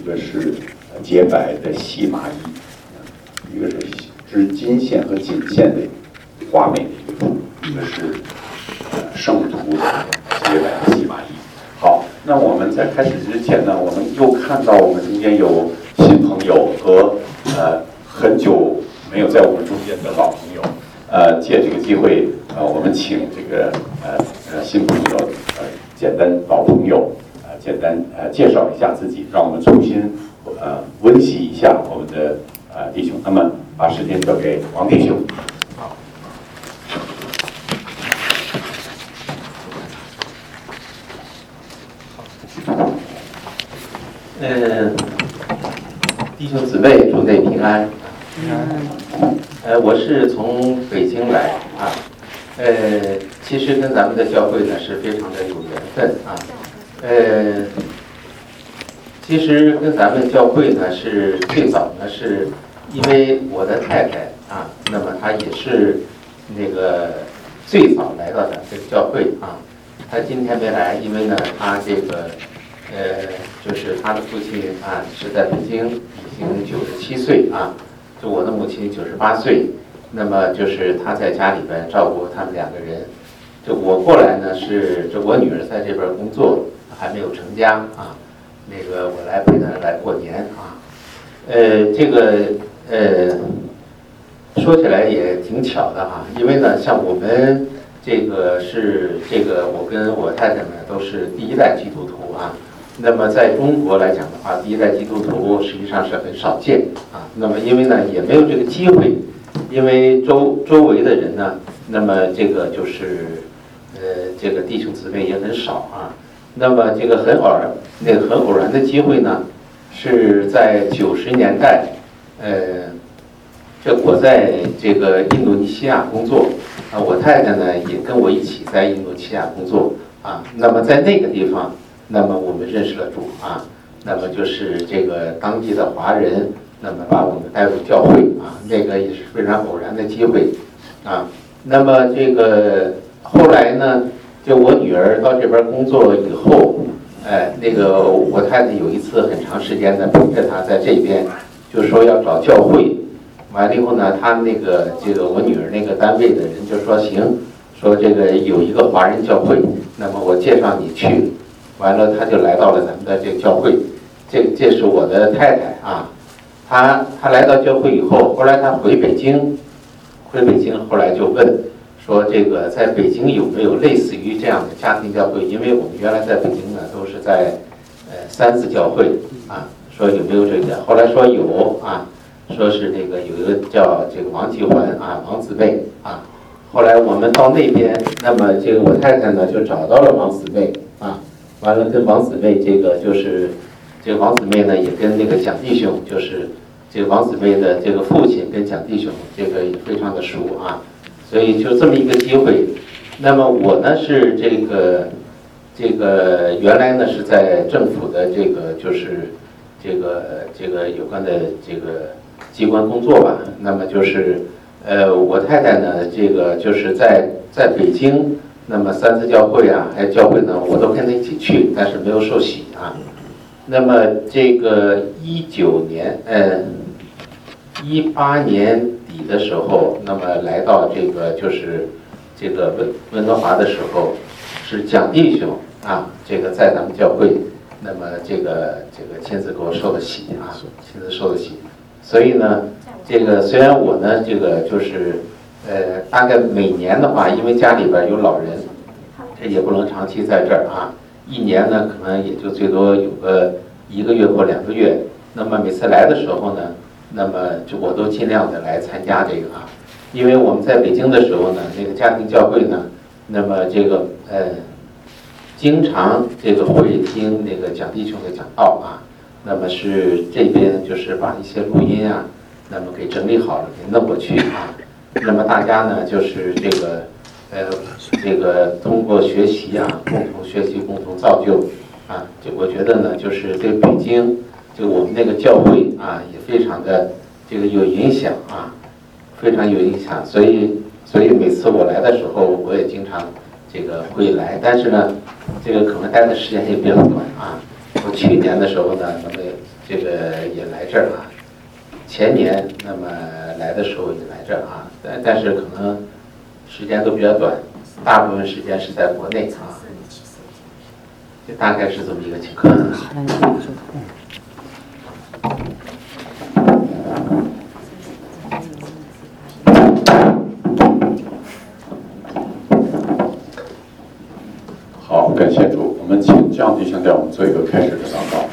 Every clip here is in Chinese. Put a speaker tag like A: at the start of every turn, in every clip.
A: 一个是洁白的细麻衣，一个是织金线和锦线的华美的衣服，一个是圣徒的洁白的细麻衣。好，那我们在开始之前呢，我们又看到我们中间有新朋友和很久没有在我们中间的老朋友。借这个机会，我们请这个新朋友简单老朋友简单介绍一下自己，让我们重新温习一下我们的弟兄。那么把时间交给王弟兄。好。
B: 弟兄姊妹，祝内平安。我是从北京来啊，其实跟咱们的教会呢是非常的有缘分啊，其实跟咱们教会呢是最早呢是因为我的太太啊，那么她也是那个最早来到咱们这个教会啊，她今天没来，因为呢她这个就是她的父亲啊是在北京已经97岁啊。就我的母亲98岁，那么就是她在家里边照顾他们2个人。就我过来呢是，就我女儿在这边工作，还没有成家啊。那个我来陪她来过年啊。这个说起来也挺巧的哈，因为呢，像我们这个是这个，我跟我太太呢都是第1代基督徒啊。那么在中国来讲的话，第1代基督徒实际上是很少见啊。那么因为呢也没有这个机会，因为周围的人呢，那么这个就是这个弟兄姊妹也很少啊。那么这个很偶然的机会呢，是在90年代，这我在这个印度尼西亚工作啊，我太太呢也跟我一起在印度尼西亚工作啊。那么在那个地方。那么我们认识了主啊，那么就是这个当地的华人，那么把我们带入教会啊，那个也是非常偶然的机会啊。那么这个后来呢，就我女儿到这边工作以后，那个我太太有一次很长时间的陪着她在这边，就说要找教会，完了以后呢，她那个这个我女儿那个单位的人就说行，说这个有一个华人教会，那么我介绍你去。完了，他就来到了咱们的这个教会，这是我的太太啊。她来到教会以后，后来她回北京，后来就问说，这个在北京有没有类似于这样的家庭教会？因为我们原来在北京呢都是在三自教会啊，说有没有这个？后来说有啊，说是这个有一个叫这个王继环啊，王姊妹啊。后来我们到那边，那么这个我太太呢就找到了王姊妹啊。完了，跟王姊妹这个就是这个王姊妹呢，也跟那个蒋弟兄，就是这个王姊妹的这个父亲跟蒋弟兄这个也非常的熟啊，所以就这么一个机会。那么我呢是这个原来呢是在政府的这个就是这个有关的这个机关工作吧。那么就是我太太呢这个就是在北京。那么三自教会啊，还有教会呢，我都跟他一起去，但是没有受洗啊。那么这个18年底的时候，那么来到这个就是这个温哥华的时候，是蒋弟兄啊，这个在咱们教会，那么这个亲自给我受的洗啊，亲自受的洗。所以呢，这个虽然我呢这个就是。大概每年的话，因为家里边有老人，这也不能长期在这儿啊。1年呢，可能也就最多有个1个月或2个月。那么每次来的时候呢，那么就我都尽量的来参加这个啊。因为我们在北京的时候呢，那个家庭教会呢，那么这个经常这个会听那个蒋弟兄的讲道啊。那么是这边就是把一些录音啊，那么给整理好了，给弄过去啊。那么大家呢，就是这个通过学习啊，共同学习，共同造就啊。就我觉得呢，就是对北京，就我们那个教会啊，也非常的这个有影响啊，非常有影响。所以每次我来的时候，我也经常这个会来，但是呢，这个可能待的时间也比较短啊。我去年的时候呢，那么这个也来这儿啊，前年那么来的时候也来这儿啊，但是可能时间都比较短，大部分时间是在国内啊，就大概是这么一个情况。
A: 好，感谢主。我们请降低声调，我们做一个开始的祷告。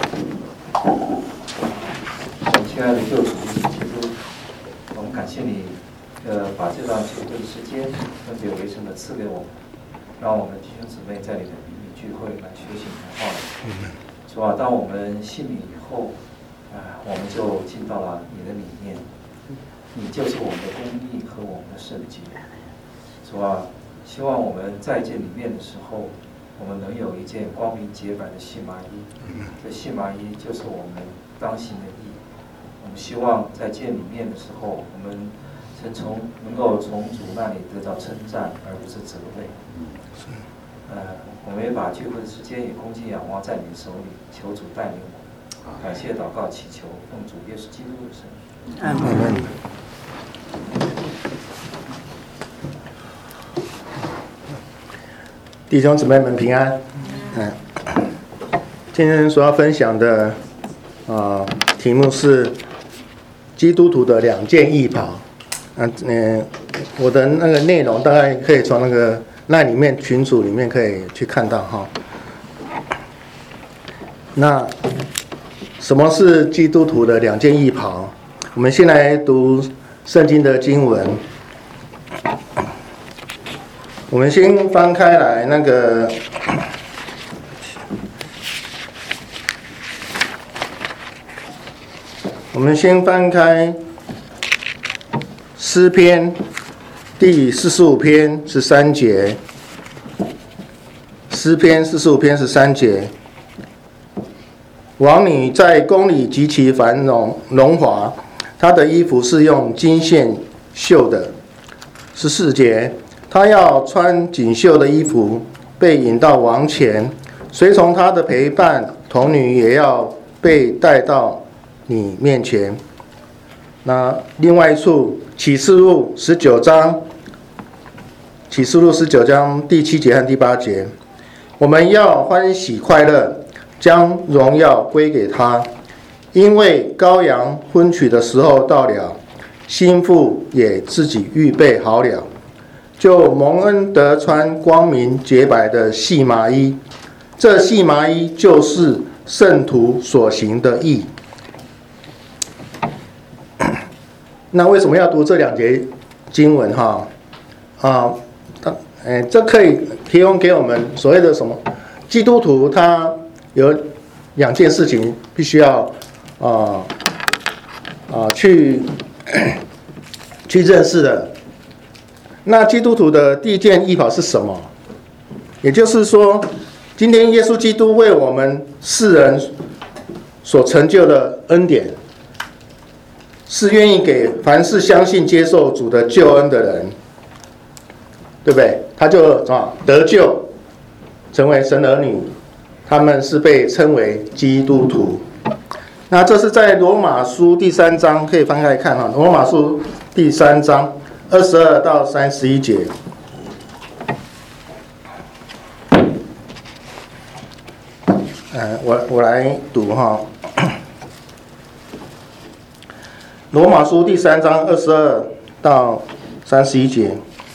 C: 亲爱的救主基督，我们感谢你，把这段聚会的时间分别为圣的赐给我们，让我们弟兄姊妹在你的名里聚会来学习你的话语。主啊，当我们信你以后，我们就进到了你的里面，你就是我们的公义和我们的圣洁。主啊，希望我们在这里面的时候，我们能有一件光明洁白的细麻衣，这细麻衣就是我们当行的义。我们希望在见里面的时候，我们能够从主那里得到称赞，而不是责备。我们也把聚会的时间也恭敬仰望在你的手里，求主带领我们。感谢祷告祈求，奉主耶稣基督的圣名。
D: 阿门。弟兄姊妹们平安。今天所要分享的题目是基督徒的两件义袍。我的那个内容大概可以从那里面群组里面可以去看到哈。那什么是基督徒的两件义袍？我们先来读圣经的经文。我们先翻开来我们先翻开诗篇第45篇13节。诗篇45篇13节，王女在宫里极其繁荣荣华，她的衣服是用金线绣的。14节，她要穿锦绣的衣服，被引到王前，随从她的陪伴童女也要被带到你面前。那另外一处启示录19章第7节和第8节，我们要欢喜快乐，将荣耀归给他，因为羔羊婚娶的时候到了，新妇也自己预备好了，就蒙恩得穿光明洁白的细麻衣，这细麻衣就是圣徒所行的义。那为什么要读这两节经文哈？这可以提供给我们所谓的什么？基督徒他有两件事情必须要去认识的。那基督徒的第一件义袍是什么？也就是说，今天耶稣基督为我们世人所成就的恩典，是愿意给凡是相信接受主的救恩的人，对不对？他就得救，成为神儿女，他们是被称为基督徒。那这是在罗马书第3章，可以翻开来看哈。罗马书第3章22到31节。我来读哈。罗马书第3章22到31节，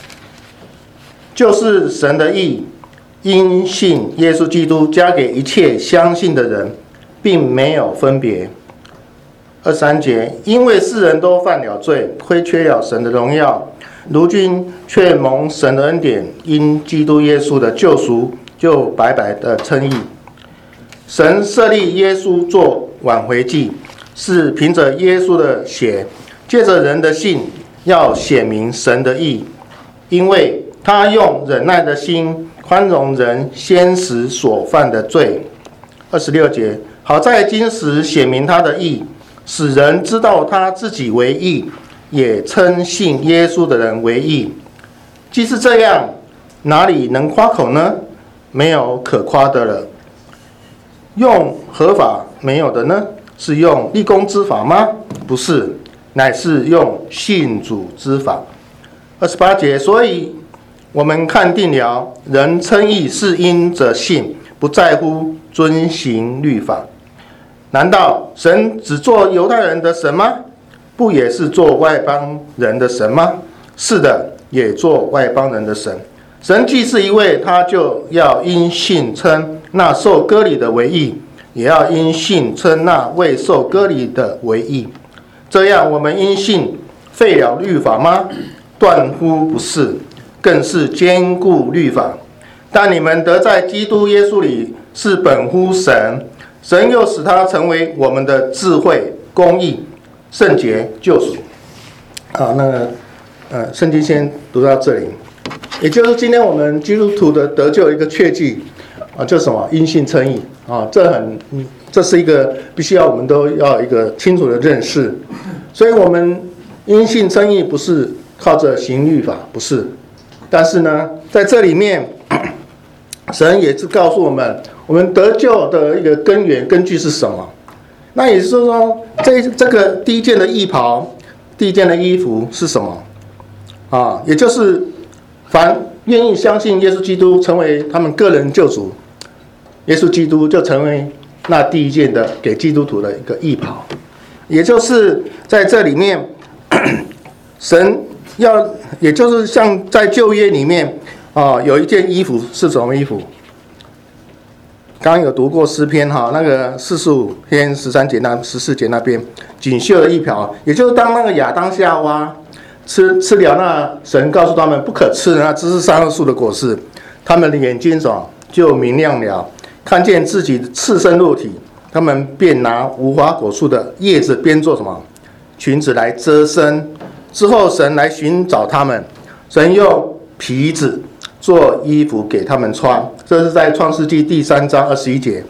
D: 就是神的义，因信耶稣基督加给一切相信的人，并没有分别。23节，因为世人都犯了罪，亏缺了神的荣耀，如今却蒙神的恩典，因基督耶稣的救赎，就白白的称义。神设立耶稣做挽回祭，是凭着耶稣的血，借着人的信，要显明神的义，因为他用忍耐的心宽容人先时所犯的罪。26节，好在今时显明他的义，使人知道他自己为义，也称信耶稣的人为义。既是这样，哪里能夸口呢？没有可夸的了。 用合法没有的呢？是用立功之法吗？不是，乃是用信主之法。28节，所以我们看定了，人称义是因着信，不在乎遵行律法。难道神只做犹太人的神吗？不也是做外邦人的神吗？是的，也做外邦人的神。神既是一位，他就要因信称那受割礼的为义，也要因信称那未受割礼的为义。这样，我们因信废了律法吗？断乎不是，更是坚固律法。但你们得在基督耶稣里是本乎神，神又使他成为我们的智慧、公义、圣洁、救赎。好，圣经先读到这里，也就是今天我们基督徒的得救一个确据啊，就是什么？因信称义啊，这是一个必须要我们都要一个清楚的认识。所以我们因信称义不是靠着行律法，不是。但是呢，在这里面，神也是告诉我们，我们得救的一个根据是什么？那也就是说，这个第一件的义袍，第一件的衣服是什么？啊，也就是凡愿意相信耶稣基督成为他们个人救主，耶稣基督就成为那第一件的给基督徒的一个义袍。也就是在这里面，神要，也就是像在旧约里面啊，有一件衣服是什么衣服？刚刚有读过诗篇哈，那个45篇13节14节那边，锦绣的衣袍，也就是当那个亚当夏娃吃了那神告诉他们不可吃的那知识善恶树的果实，他们的眼睛就明亮了，看见自己赤身露体，他们便拿无花果树的叶子编作什么裙子来遮身。之后神来寻找他们，神用皮子做衣服给他们穿，这是在创世纪第3章21节。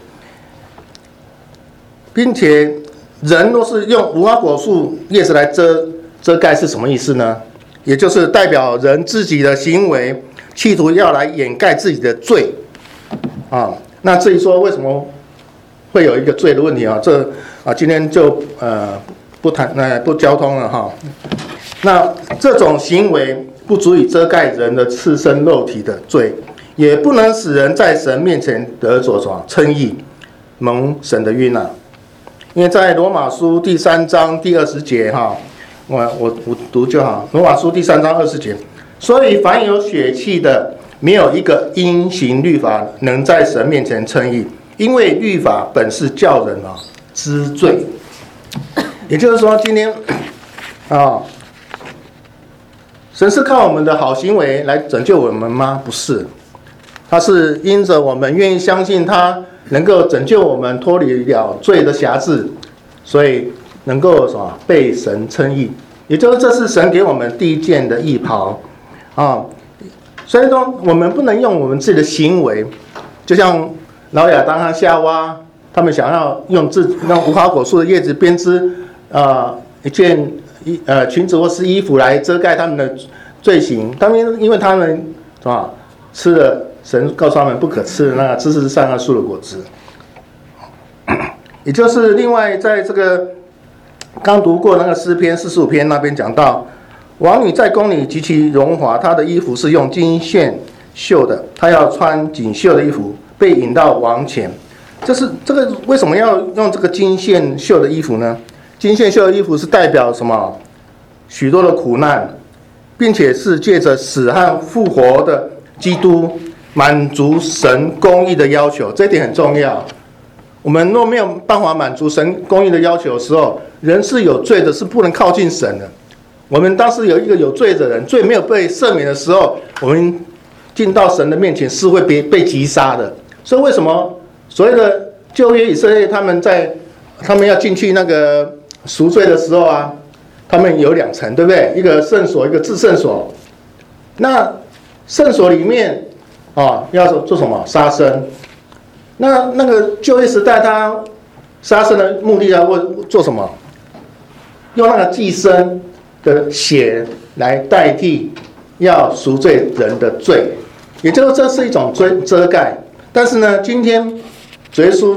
D: 并且人若是用无花果树叶子来遮盖是什么意思呢？也就是代表人自己的行为企图要来掩盖自己的罪啊。那至于说为什么会有一个罪的问题啊，今天就不交通了哈。那这种行为不足以遮盖人的赤身肉体的罪，也不能使人在神面前得着什么称义，蒙神的悦纳。因为在罗马书第3章第20节哈，我读就好。罗马书第3章20节，所以凡有血气的，没有一个因行律法能在神面前称义，因为律法本是叫人知罪。也就是说，今天神是靠我们的好行为来拯救我们吗？不是，他是因着我们愿意相信他能够拯救我们脱离了罪的辖制，所以能够被神称义。也就是这是神给我们第一件的义袍啊。所以说我们不能用我们自己的行为，就像老亚当和夏娃他们想要用无花果树的叶子编织一件裙子或是衣服来遮盖他们的罪行。因为他们吃了神告诉他们不可吃的那个知识善恶树的果子。也就是另外在这个刚读过那个诗篇45篇那边讲到，王女在宫里极其荣华，她的衣服是用金线绣的，她要穿锦绣的衣服，被引到王前。这个为什么要用这个金线绣的衣服呢？金线绣的衣服是代表什么？许多的苦难，并且是借着死和复活的基督满足神公义的要求，这一点很重要。我们若没有办法满足神公义的要求的时候，人是有罪的，是不能靠近神的。我们当时有一个有罪的人，罪没有被赦免的时候，我们进到神的面前是会被击杀的。所以为什么所谓的旧约以色列他们要进去那个赎罪的时候啊，他们有2层，对不对？一个圣所，一个至圣所。那圣所里面要做什么？杀生。那个旧约时代，他杀生的目的要做什么？用那个祭牲的血来代替要赎罪人的罪，也就是这是一种遮盖。但是呢，今天主耶稣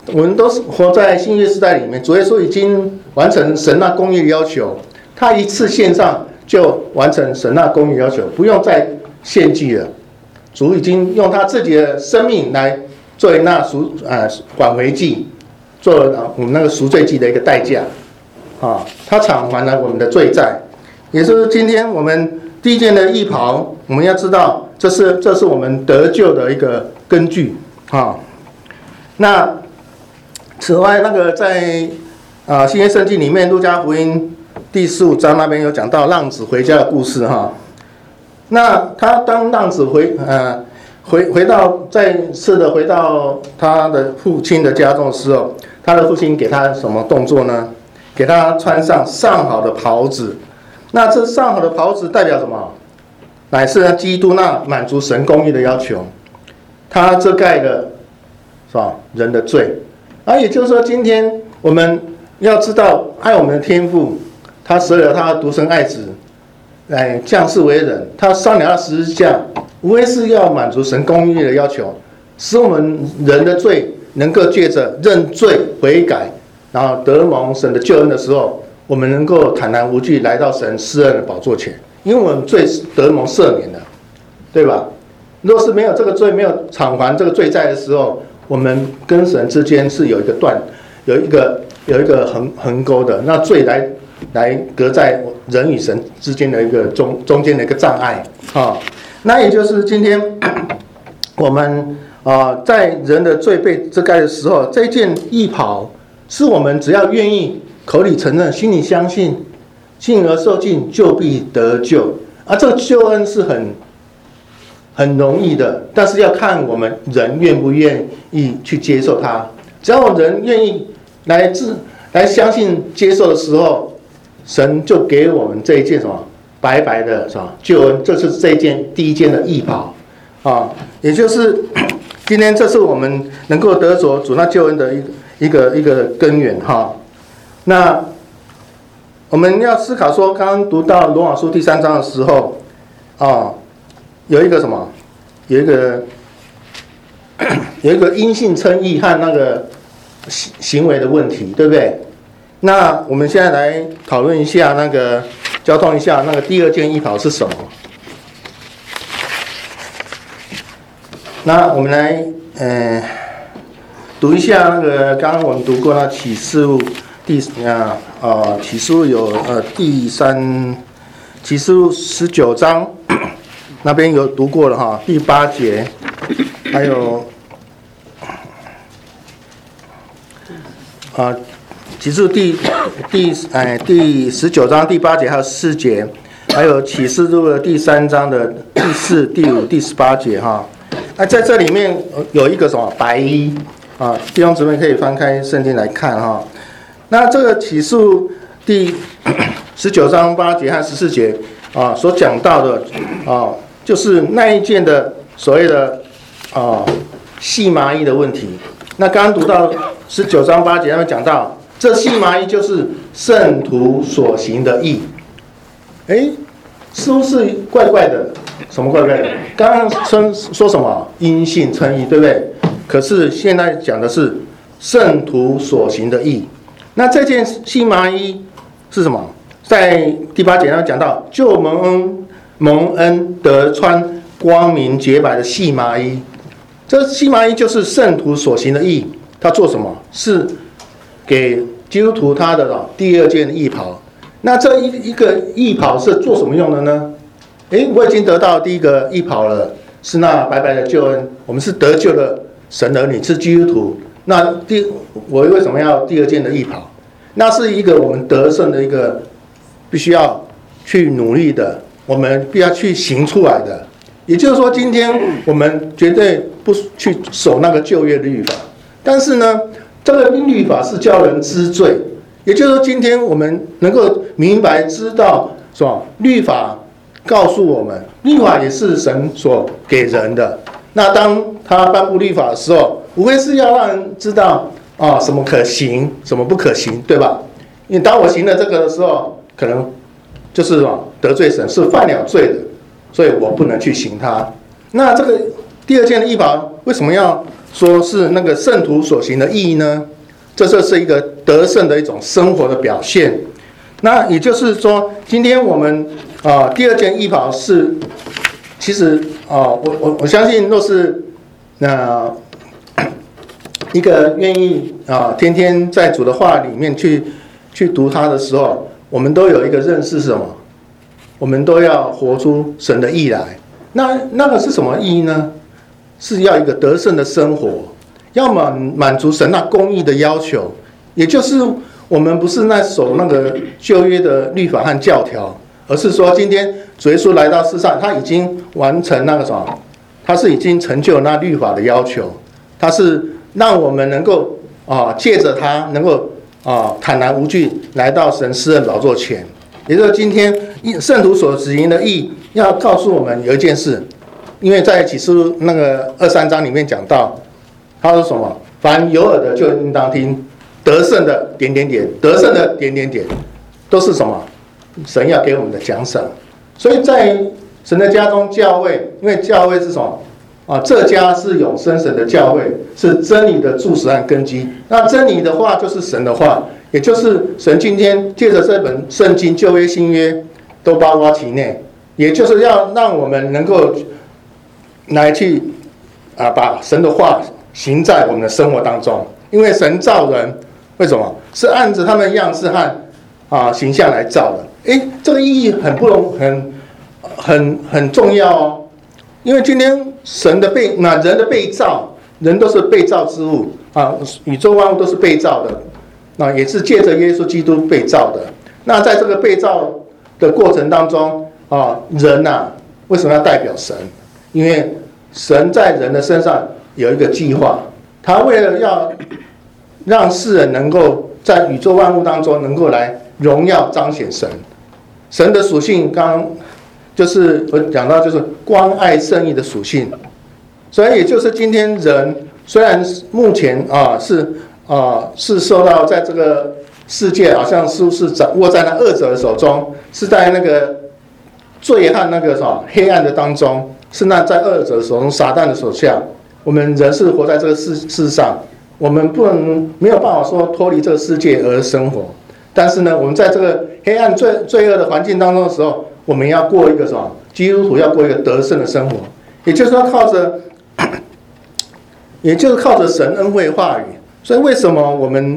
D: 我们都是活在新约时代里面，主耶稣已经完成神那公义的要求，他一次献上就完成神那公义的要求，不用再献祭了。主已经用他自己的生命来作为那挽回祭，做我们那个赎罪祭的一个代价啊，他偿还了我们的罪债。也就是今天我们第一件的义袍，我们要知道这是我们得救的一个根据啊。那此外，那个在新约圣经里面，路加福音第15章那边有讲到浪子回家的故事哈。那他当浪子回到再次的回到他的父亲的家中的时候，他的父亲给他什么动作呢？给他穿上上好的袍子。那这上好的袍子代表什么？乃是基督那满足神公义的要求，他遮盖了是吧人的罪。也就是说，今天我们要知道爱我们的天父，他舍了他的独生爱子来降世为人，他上了十字架，无非是要满足神公义的要求，使我们人的罪能够借着认罪悔改，然后得蒙神的救恩的时候，我们能够坦然无惧来到神施恩的宝座前，因为我们罪得蒙赦免了，对吧？若是没有这个罪，没有偿还这个罪债的时候，我们跟神之间是有一个横沟的，那罪来隔在人与神之间的一个中间的一个障碍啊。那也就是今天我们在人的罪被遮盖的时候，这件义袍是我们只要愿意口里承认，心里相信，信而受尽，就必得救。这个救恩是很容易的，但是要看我们人愿不愿意去接受它。只要人愿意来相信接受的时候，神就给我们这一件什么白白的什么救恩，这是这一件第一件的义袍也就是今天这是我们能够得着主那救恩的一个根源那我们要思考说，刚刚读到罗马书第3章的时候有一个什么？有一个因信称义和那个行为的问题，对不对？那我们现在来讨论一下交通一下那个第二件义袍是什么？那我们来读一下那个刚刚我们读过那启示录启示录有启示录19章。那边有读过了第8节，还有启示录第19章第8节，还有4节，还有启示录的第3章的第4、第5、第18节在这里面有一个什么白衣弟兄姊妹可以翻开圣经来看那这个启示录第19章8节和14节所讲到的就是那一件的所谓的细麻衣的问题。那刚刚读到19章8节，他们讲到这细麻衣就是圣徒所行的义。是不是怪怪的？什么怪怪的？刚刚说什么因信称义，对不对？可是现在讲的是圣徒所行的义。那这件细麻衣是什么？在第8节上讲到，就蒙恩得穿光明洁白的细麻衣。这细麻衣就是圣徒所行的义。他做什么？是给基督徒他的第二件义袍。那这一个义袍是做什么用的呢？我已经得到第一个义袍了，是那白白的救恩。我们是得救的神儿女，是基督徒。那我为什么要第二件的义袍？那是一个我们得胜的一个必须要去努力的，我们必要去行出来的。也就是说，今天我们绝对不去守那个旧约律法，但是呢，这个律法是叫人知罪。也就是说，今天我们能够明白知道，是吧？律法告诉我们，律法也是神所给人的。那当他颁布律法的时候，无非是要让人知道什么可行，什么不可行，对吧？因为当我行了这个的时候，可能就是得罪神，是犯了罪的，所以我不能去行它。那这个第二件的义袍为什么要说是那个圣徒所行的义呢？这就是一个得胜的一种生活的表现。那也就是说，今天我们第二件义袍是，其实我相信，若是一个愿意天天在主的话里面去读它的时候，我们都有一个认识是什么？我们都要活出神的义来。那个是什么义呢？是要一个得胜的生活，要满足神那公义的要求，也就是我们不是守那个旧约的律法和教条，而是说今天主耶稣来到世上，他已经完成那个什么，他是已经成就那律法的要求，他是让我们能够借着他能够坦然无惧来到神施恩宝座前。也就是今天圣徒所执行的义，要告诉我们有一件事，因为在启示录那个23章里面讲到，他说什么？凡有耳的就应当听，得胜的得胜的都是什么？神要给我们的奖赏。所以在神的家中，教会，因为教会是什么？这家是永生神的教会，是真理的柱石和根基。那真理的话就是神的话，也就是神今天借着这本圣经旧约新约都包括其内，也就是要让我们能够来去把神的话行在我们的生活当中。因为神造人，为什么？是按着他们的样式和形象来造的。这个意义很重要哦。因为今天人的被造，人都是被造之物宇宙万物都是被造的，也是借着耶稣基督被造的。那在这个被造的过程当中人为什么要代表神？因为神在人的身上有一个计划，他为了要让世人能够在宇宙万物当中能够来荣耀彰显神。神的属性就是我讲到，就是关爱圣义的属性。所以也就是今天人虽然目前是受到在这个世界好像是掌握在那恶者的手中，是在那个罪和那个黑暗的当中，是那在恶者的手中，撒旦的手下。我们人是活在这个世上，我们没有办法说脱离这个世界而生活。但是呢，我们在这个黑暗罪恶的环境当中的时候，我们要过一个基督徒要过一个得胜的生活，也就是说靠着神恩惠话语。所以为什么我们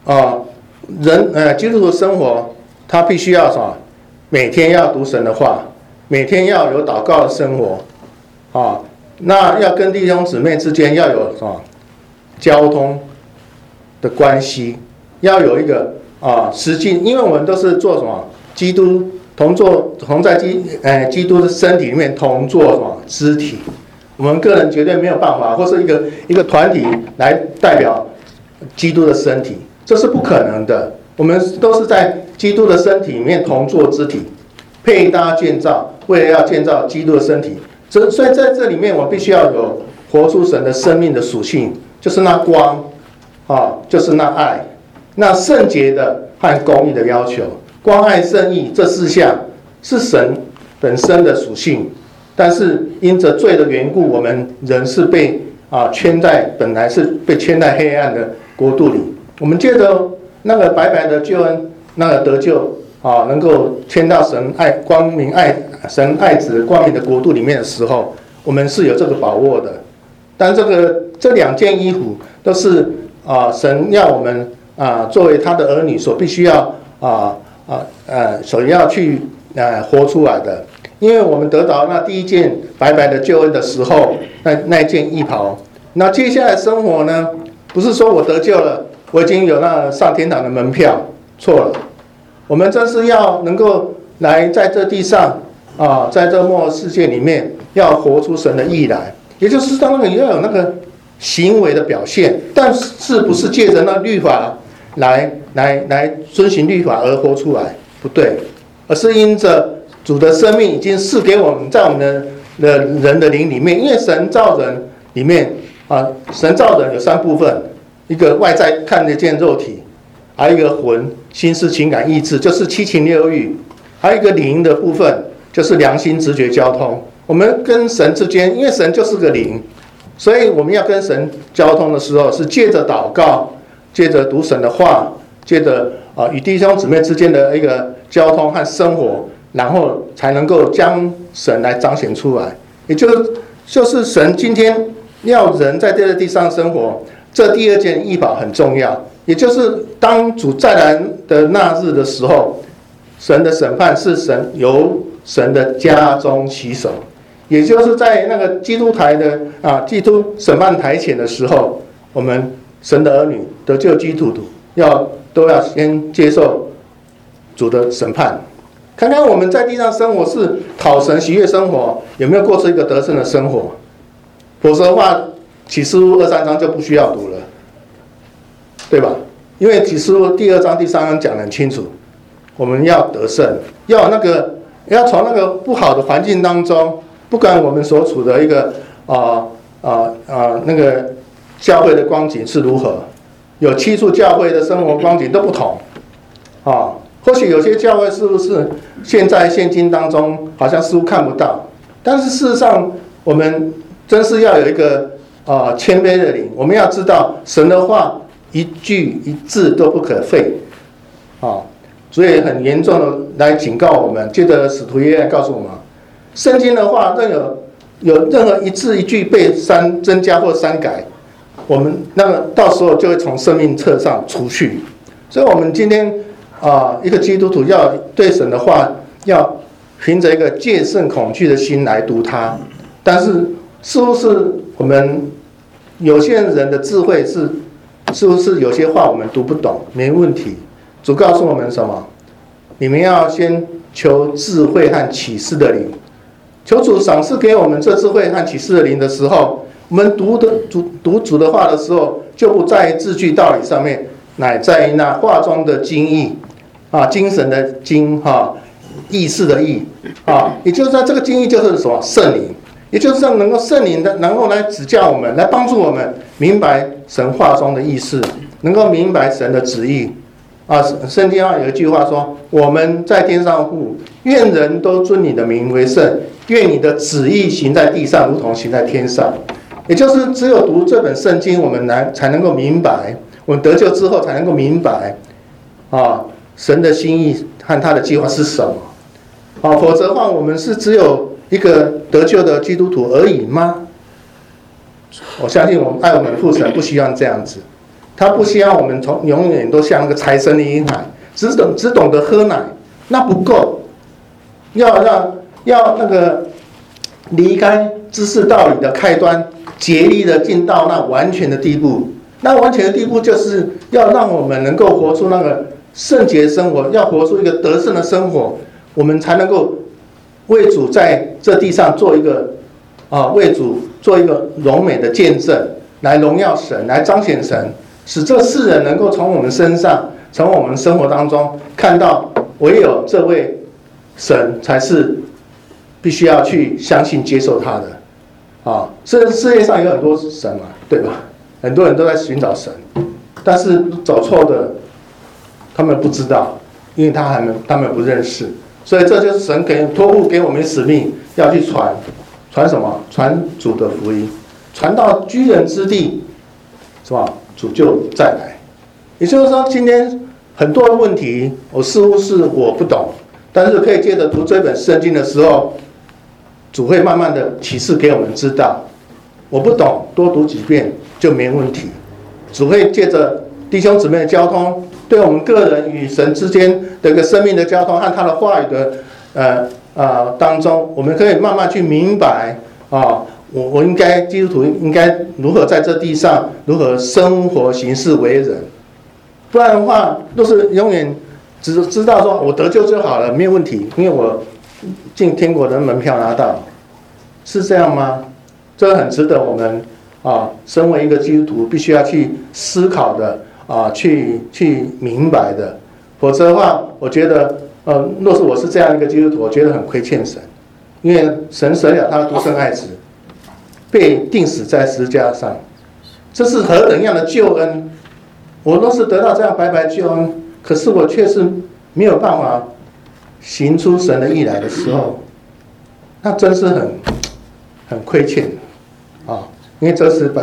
D: 基督徒生活，他必须要每天要读神的话，每天要有祷告的生活那要跟弟兄姊妹之间要有交通的关系，要有一个实际，因为我们都是做什么？基督同在基督的身体里面同做什么肢体？我们个人绝对没有办法，或是一个团体来代表基督的身体，这是不可能的。我们都是在基督的身体里面同做肢体，配搭建造，为了要建造基督的身体。所以在这里面，我必须要有活出神的生命的属性，就是那光就是那爱，那圣洁的和公义的要求。关爱圣义这4项是神本身的属性，但是因着罪的缘故，我们人是被本来是被圈在黑暗的国度里。我们借着那个白白的救恩，那个得救能够圈到神神爱子光明的国度里面的时候，我们是有这个把握的。但这2件衣服都是神要我们作为他的儿女所必须要所要去活出来的。因为我们得到那第一件白白的救恩的时候，那一件衣袍，那接下来生活呢，不是说我得救了，我已经有那上天堂的门票，错了。我们真是要能够来在这地上在这末世界里面，要活出神的义来，也就是当然要有那个行为的表现，但是不是借着那律法来遵循律法而活出来，不对，而是因着主的生命已经赐给我们，在我们的人的灵里面。因为神造人里面神造人有3部分，一个外在看得见肉体，还有一个魂、心思、情感、意志，就是7情6欲，还有一个灵的部分，就是良心、直觉、交通。 我们跟神之间，因为神就是个灵，所以我们要跟神交通的时候，是借着祷告，借着读神的话，借着与弟兄姊妹之间的一个交通和生活，然后才能够将神来彰显出来。也就是神今天要人在这个地上生活，这第二件义保很重要。也就是当主再来的那日的时候，神的审判是由神的家中起手。也就是在那个基督台的基督审判台前的时候，我们神的儿女得救基督徒都要先接受主的审判。看看我们在地上生活是讨神喜悦生活，有没有过出一个得胜的生活？否则的话，启示录2、3章就不需要读了，对吧？因为启示录第2章、第3章讲得很清楚，我们要得胜，要从那个不好的环境当中，不管我们所处的一个那个教会的光景是如何，有7处教会的生活光景都不同或许有些教会是不是现今当中好像似乎看不到，但是事实上我们真是要有一个谦卑的灵，我们要知道神的话一句一字都不可废所以很严重的来警告我们，接着使徒约翰告诉我们，圣经的话有任何一字一句被增加或删改，我们那个到时候就会从生命册上除去。所以我们今天一个基督徒要对神的话要凭着一个戒慎恐惧的心来读它。但是是不是我们有些人的智慧是不是有些话我们读不懂？没问题，主告诉我们什么？你们要先求智慧和启示的灵。求主赏赐给我们这智慧和启示的灵的时候，我们读主的话的时候，就不在字句道理上面，乃在于那话中的精义精神的精意识的意也就是说这个精义就是什么？圣灵。也就是能够圣灵的能够来指教我们，来帮助我们明白神话中的意思，能够明白神的旨意圣经上有一句话说，我们在天上父，愿人都尊你的名为圣，愿你的旨意行在地上如同行在天上。也就是只有读这本圣经，我们才能够明白，我们得救之后才能够明白神的心意和他的计划是什么否则的话，我们是只有一个得救的基督徒而已吗？我相信我们爱我们的父神不希望这样子，他不希望我们永远都像那个财神的婴孩，只懂得喝奶，那不够，要那个离开知识道理的开端，竭力的进到那完全的地步。那完全的地步就是要让我们能够活出那个圣洁生活，要活出一个得胜的生活，我们才能够为主在这地上做一个为主做一个荣美的见证，来荣耀神，来彰显神，使这世人能够从我们身上，从我们生活当中看到，唯有这位神才是必须要去相信接受他的世界上有很多神嘛，对吧？很多人都在寻找神，但是找错的他们不知道，因为他们不认识。所以这就是神托付给我们使命，要去传什么？传主的福音，传到居人之地，是吧？主就再来。也就是说，今天很多的问题，似乎是我不懂，但是可以借着读这本圣经的时候，主会慢慢的启示给我们知道。我不懂，多读几遍就没问题。主会借着弟兄姊妹的交通，对我们个人与神之间的一个生命的交通和他的话语的当中，我们可以慢慢去明白我应该基督徒应该如何在这地上如何生活行事为人。不然的话，都是永远只知道说我得救就好了，没有问题，因为我进天国的门票拿到，是这样吗？这很值得我们身为一个基督徒必须要去思考的去明白的。否则的话，我觉得若是我是这样一个基督徒，我觉得很亏欠神，因为神舍了他的独生爱子，被钉死在十字架上，这是何等样的救恩！我若是得到这样白白救恩，可是我却是没有办法行出神的义来的时候，那真是很亏欠啊，因为这是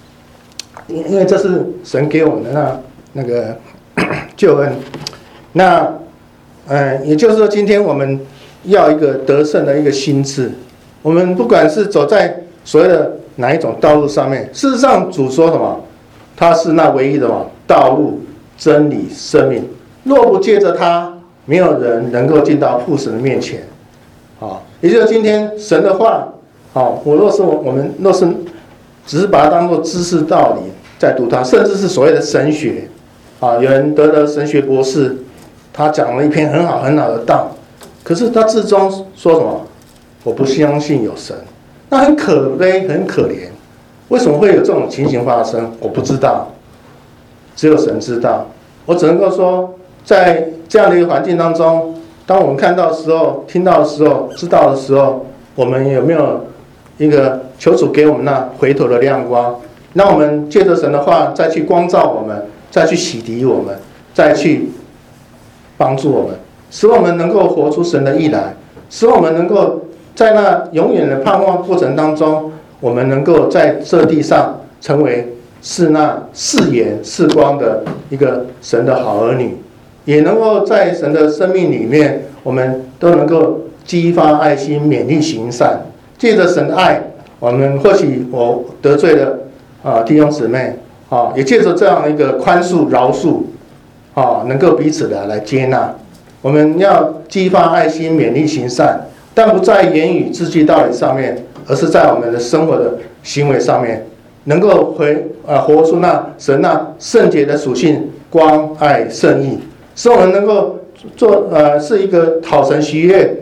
D: 神给我们的那个救恩。那也就是说，今天我们要一个得胜的一个心智。我们不管是走在所谓的哪一种道路上面，事实上主说什么？他是那唯一的道路、真理、生命。若不借着他，没有人能够进到父神的面前。也就是今天神的话，我们若是只是把它当作知识道理在读它，甚至是所谓的神学，有人得了神学博士，他讲了一篇很好的道，可是他至终说什么？我不相信有神，那很可悲，很可怜。为什么会有这种情形发生？我不知道，只有神知道。我只能够说，在这样的一个环境当中，当我们看到的时候、听到的时候、知道的时候，我们有没有一个求主给我们那回头的亮光，让我们借着神的话再去光照我们，再去洗涤我们，再去帮助我们，使我们能够活出神的义来，使我们能够在那永远的盼望过程当中，我们能够在这地上成为是那是盐是光的一个神的好儿女，也能够在神的生命里面，我们都能够激发爱心，勉励行善。借着神的爱，我们或许我得罪了弟兄姊妹，也借着这样一个宽恕、饶恕，能够彼此的来接纳。我们要激发爱心，勉励行善，但不在言语、字句、道理上面，而是在我们的生活的行为上面，能够活出那神那圣洁的属性，光、爱、圣意，使我们能够做是一个讨神喜悦，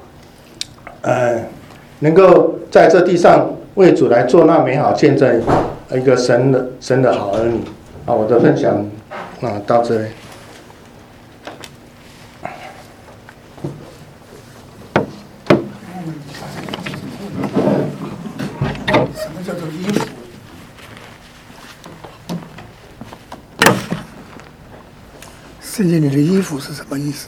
D: 能够在这地上为主来做那美好见证，一个神的好儿女。我的分享到这里。
E: 什么叫做衣服？圣经里的衣服是什么意思？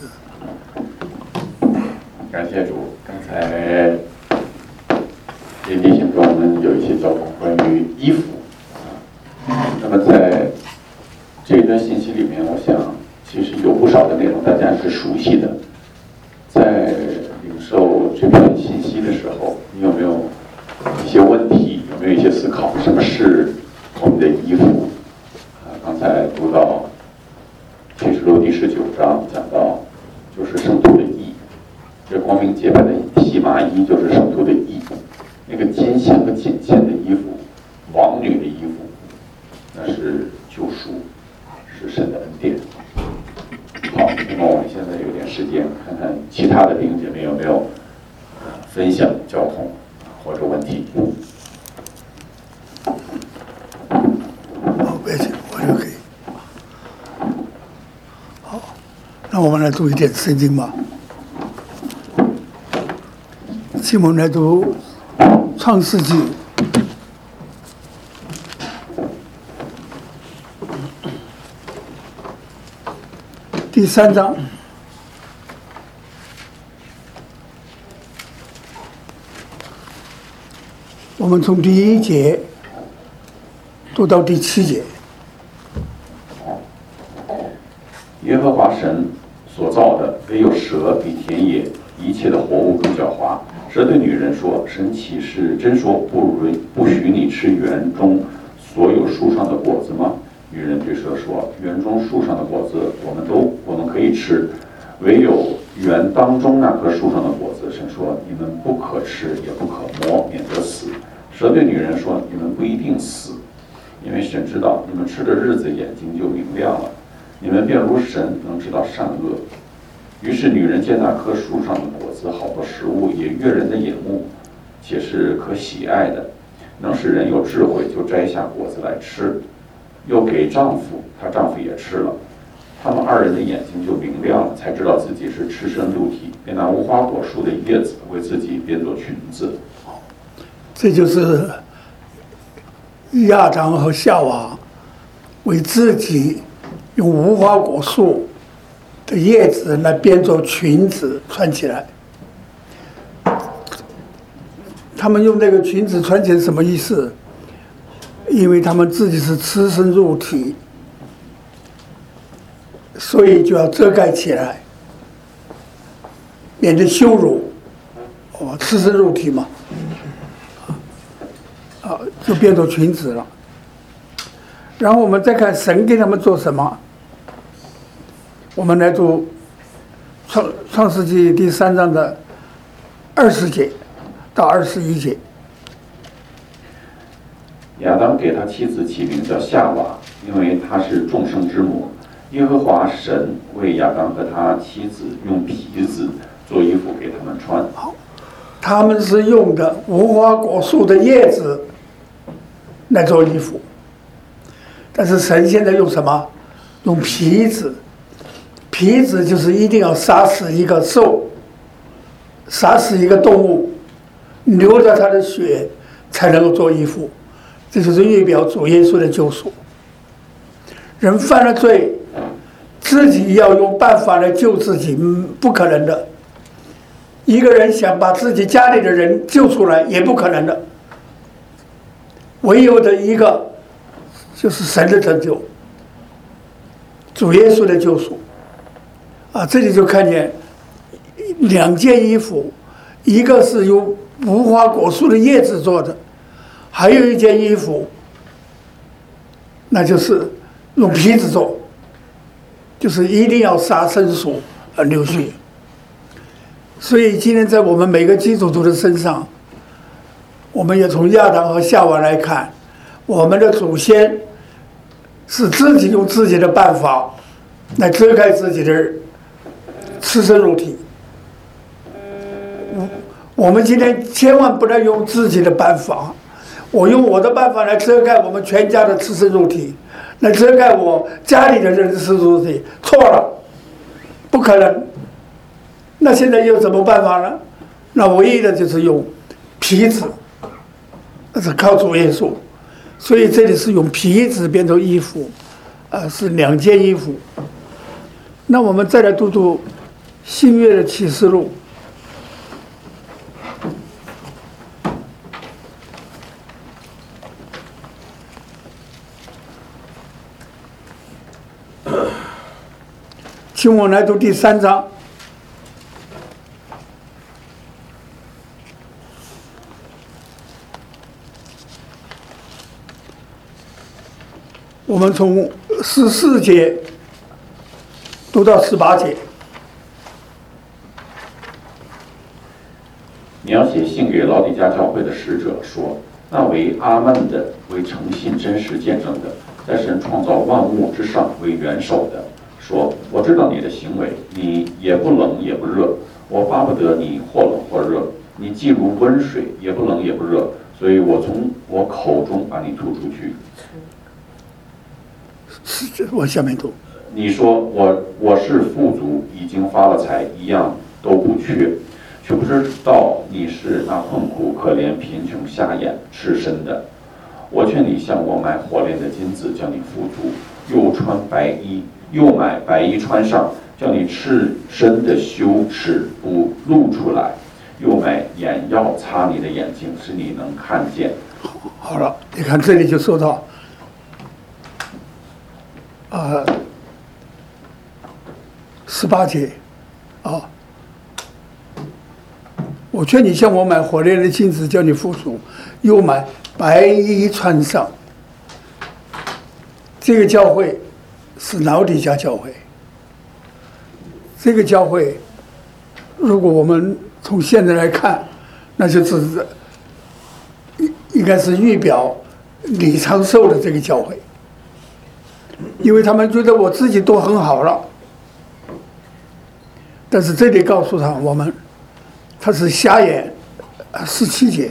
A: 感谢主，刚才李弟兄跟我们有一些交通关于衣服那么在这一段信息里面，我想其实有不少的内容大家是熟悉的。在领受这篇信息的时候，你有没有一些问题？有没有一些思考？什么是我们的衣服？刚才读到启示录第19章讲到，就是圣徒的义。这光明洁白的细麻衣就是圣徒的义，那个金线和锦线的衣服，王女的衣服，那是救赎，是神的恩典。好，那么我们现在有点时间，看看其他的弟兄姐妹有没有分享交通或者问题。
E: 好，别紧，我就可以。好，那我们来读一点圣经吧。请我们来读创世纪第3章。我们从第1节读到第7节。
A: 耶和华神所造的，唯有蛇比田野一切的活物更狡猾。蛇对女人说：“神岂是真说不许你吃园中所有树上的果子吗？”女人对蛇说：“园中树上的果子我们可以吃，唯有园当中那棵树上的果子，神说你们不可吃，也不可摸，免得死。”蛇对女人说：“你们不一定死，因为神知道你们吃的日子眼睛就明亮了，你们便如神能知道善恶。”于是女人见那棵树上的果子好多食物，也悦人的眼目，且是可喜爱的，能使人有智慧，就摘下果子来吃，又给丈夫，她丈夫也吃了。他们2人的眼睛就明亮了，才知道自己是赤身露体，便拿无花果树的叶子为自己编做裙子。
E: 这就是亚当和夏娃为自己用无花果树的叶子来编做裙子穿起来。 他们用那个裙子穿起来什么意思？因为他们自己是赤身肉体，所以就要遮盖起来，免得羞辱。赤身肉体嘛，就变成裙子了。然后我们再看神给他们做什么。我们来读创世纪第3章的20节到21节。
A: 亚当给他妻子起名叫夏娃，因为她是众生之母。耶和华神为亚当和他妻子用皮子做衣服给他们穿。
E: 他们是用的无花果树的叶子来做衣服，但是神现在用什么？用皮子。皮子就是一定要杀死一个兽，杀死一个动物，流着它的血才能够做衣服。这就是预表主耶稣的救赎。人犯了罪，自己要用办法来救自己，不可能的。一个人想把自己家里的人救出来，也不可能的。唯有的一个就是神的拯救，主耶稣的救赎。这里就看见2件衣服，一个是用无花果树的叶子做的，还有一件衣服，那就是用皮子做，就是一定要杀牲畜而流血。所以今天在我们每个基督徒的身上，我们也从亚当和夏娃来看，我们的祖先是自己用自己的办法来遮盖自己的赤身肉体。我们今天千万不能用自己的办法，我用我的办法来遮盖我们全家的赤身肉体，来遮盖我家里的人的赤身肉体，错了，不可能。那现在有什么办法呢？那唯一的就是用皮子，那是靠主耶稣。所以这里是用皮子变成衣服，是2件衣服。那我们再来读读新约的启示录。请我来读第3章。我们从14节读到18节。
A: 描写信给老底嘉教会的使者说：那为阿们的，为诚信真实见证的，在神创造万物之上为元首的，说：我知道你的行为，你也不冷也不热，我巴不得你或冷或热，你既如温水，也不冷也不热，所以我从我口中把你吐出去。
E: 我下面读。
A: 你说我是富足，已经发了财，一样都不缺，却不知道你是那困苦可怜贫穷瞎眼赤身的。我劝你向我买火炼的金子，叫你富足；又穿白衣，又买白衣穿上，叫你赤身的羞耻不露出来；又买眼药擦你的眼睛，使你能看见。
E: 好了，你看这里就说到18节我劝你向我买火炼的金子，叫你富足；又买白衣穿上。这个教会是老底嘉教会。这个教会，如果我们从现在来看，那就是应该是预表李长寿的这个教会。因为他们觉得我自己都很好了，但是这里告诉他是瞎眼。17节，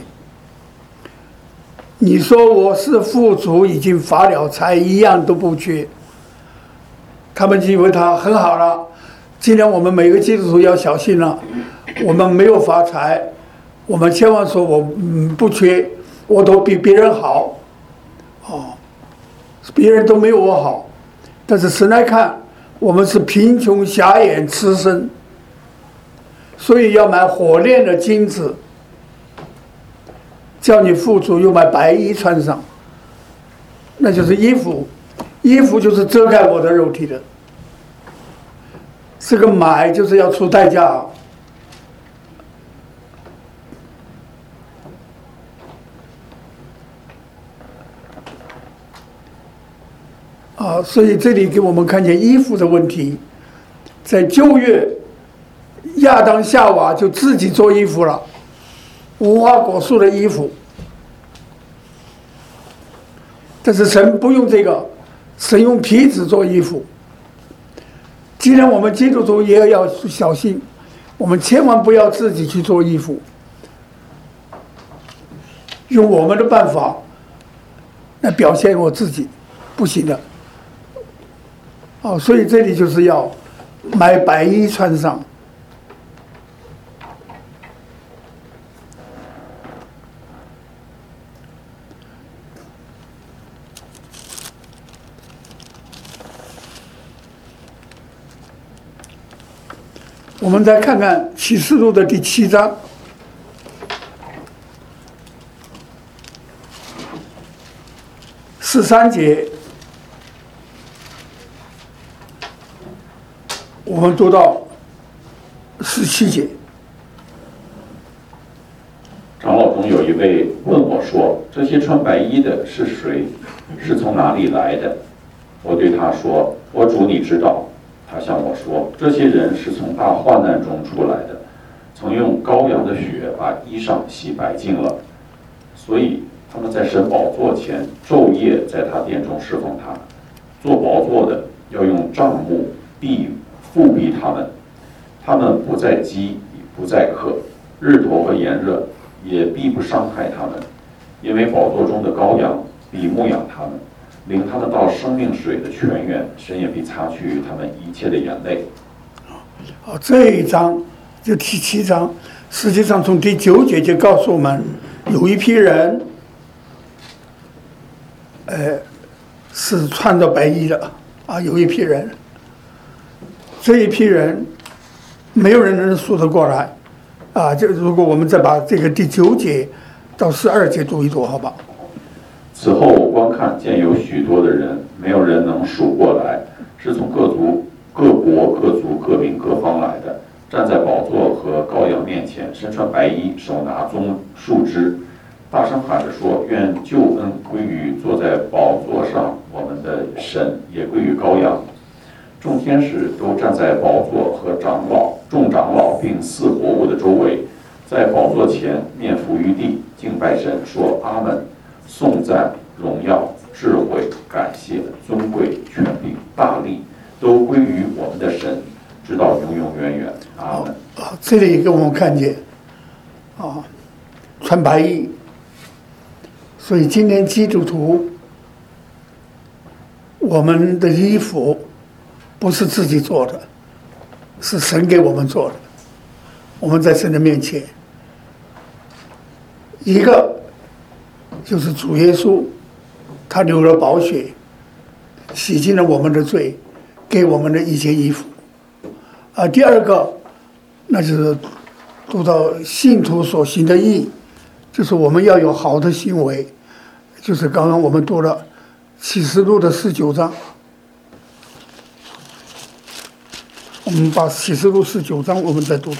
E: 你说我是富足，已经发了财，一样都不缺。他们以为他很好了。今天我们每个基督徒要小心了，我们没有发财，我们千万说我不缺，我都比别人好，别人都没有我好。但是神来看，我们是贫穷瞎眼赤身，所以要买火炼的金子， 叫你富足，又买白衣穿上，那就是衣服，衣服就是遮盖我的肉体的。这个买就是要出代价啊，所以这里给我们看见衣服的问题。在旧约，亚当夏娃就自己做衣服了，无花果树的衣服。但是神不用这个，神用皮子做衣服。既然我们基督徒也要小心，我们千万不要自己去做衣服，用我们的办法来表现我自己，不行的。所以这里就是要买白衣穿上。我们再看看启示录的第7章13节，我们读到17节。
A: 长老中有一位问我说：“这些穿白衣的是谁？是从哪里来的？”我对他说：“我主，你知道。”他向我说：“这些人是从大患难中出来的，曾用羔羊的血把衣裳洗白净了，所以他们在神宝座前昼夜在他殿中侍奉他。做宝座的要用帐幕覆庇他们，他们不再饥，不再渴，日头和炎热也必不伤害他们，因为宝座中的羔羊必牧养他们。”领他们到生命水的泉源，神也必擦去他们一切的眼泪。
E: 这一章就第7章，实际上从第9节就告诉我们，有一批人，是穿着白衣的啊，有一批人，这一批人，没有人能数得过来啊。就如果我们再把这个第9节到12节读一读，好吧？
A: 此后我观看，见有许多的人，没有人能数过来，是从各族、各国、各族、各民、各方来的，站在宝座和羔羊面前，身穿白衣，手拿棕树枝，大声喊着说：“愿救恩归于坐在宝座上我们的神，也归于羔羊。”众天使都站在宝座和众长老并4活物的周围，在宝座前面伏于地，敬拜神，说：“阿门。”颂赞、荣耀、智慧、感谢、尊贵、权柄、大力，都归于我们的神，直到永永远远。阿门。
E: 这里给我们看见，穿白衣。所以今天基督徒，我们的衣服不是自己做的，是神给我们做的。我们在神的面前，一个就是主耶稣，他流了宝血，洗净了我们的罪，给我们的一件衣服。第二个，那就是读到信徒所行的义，就是我们要有好的行为，就是刚刚我们读了启示录的19章，我们把启示录19章我们再读读。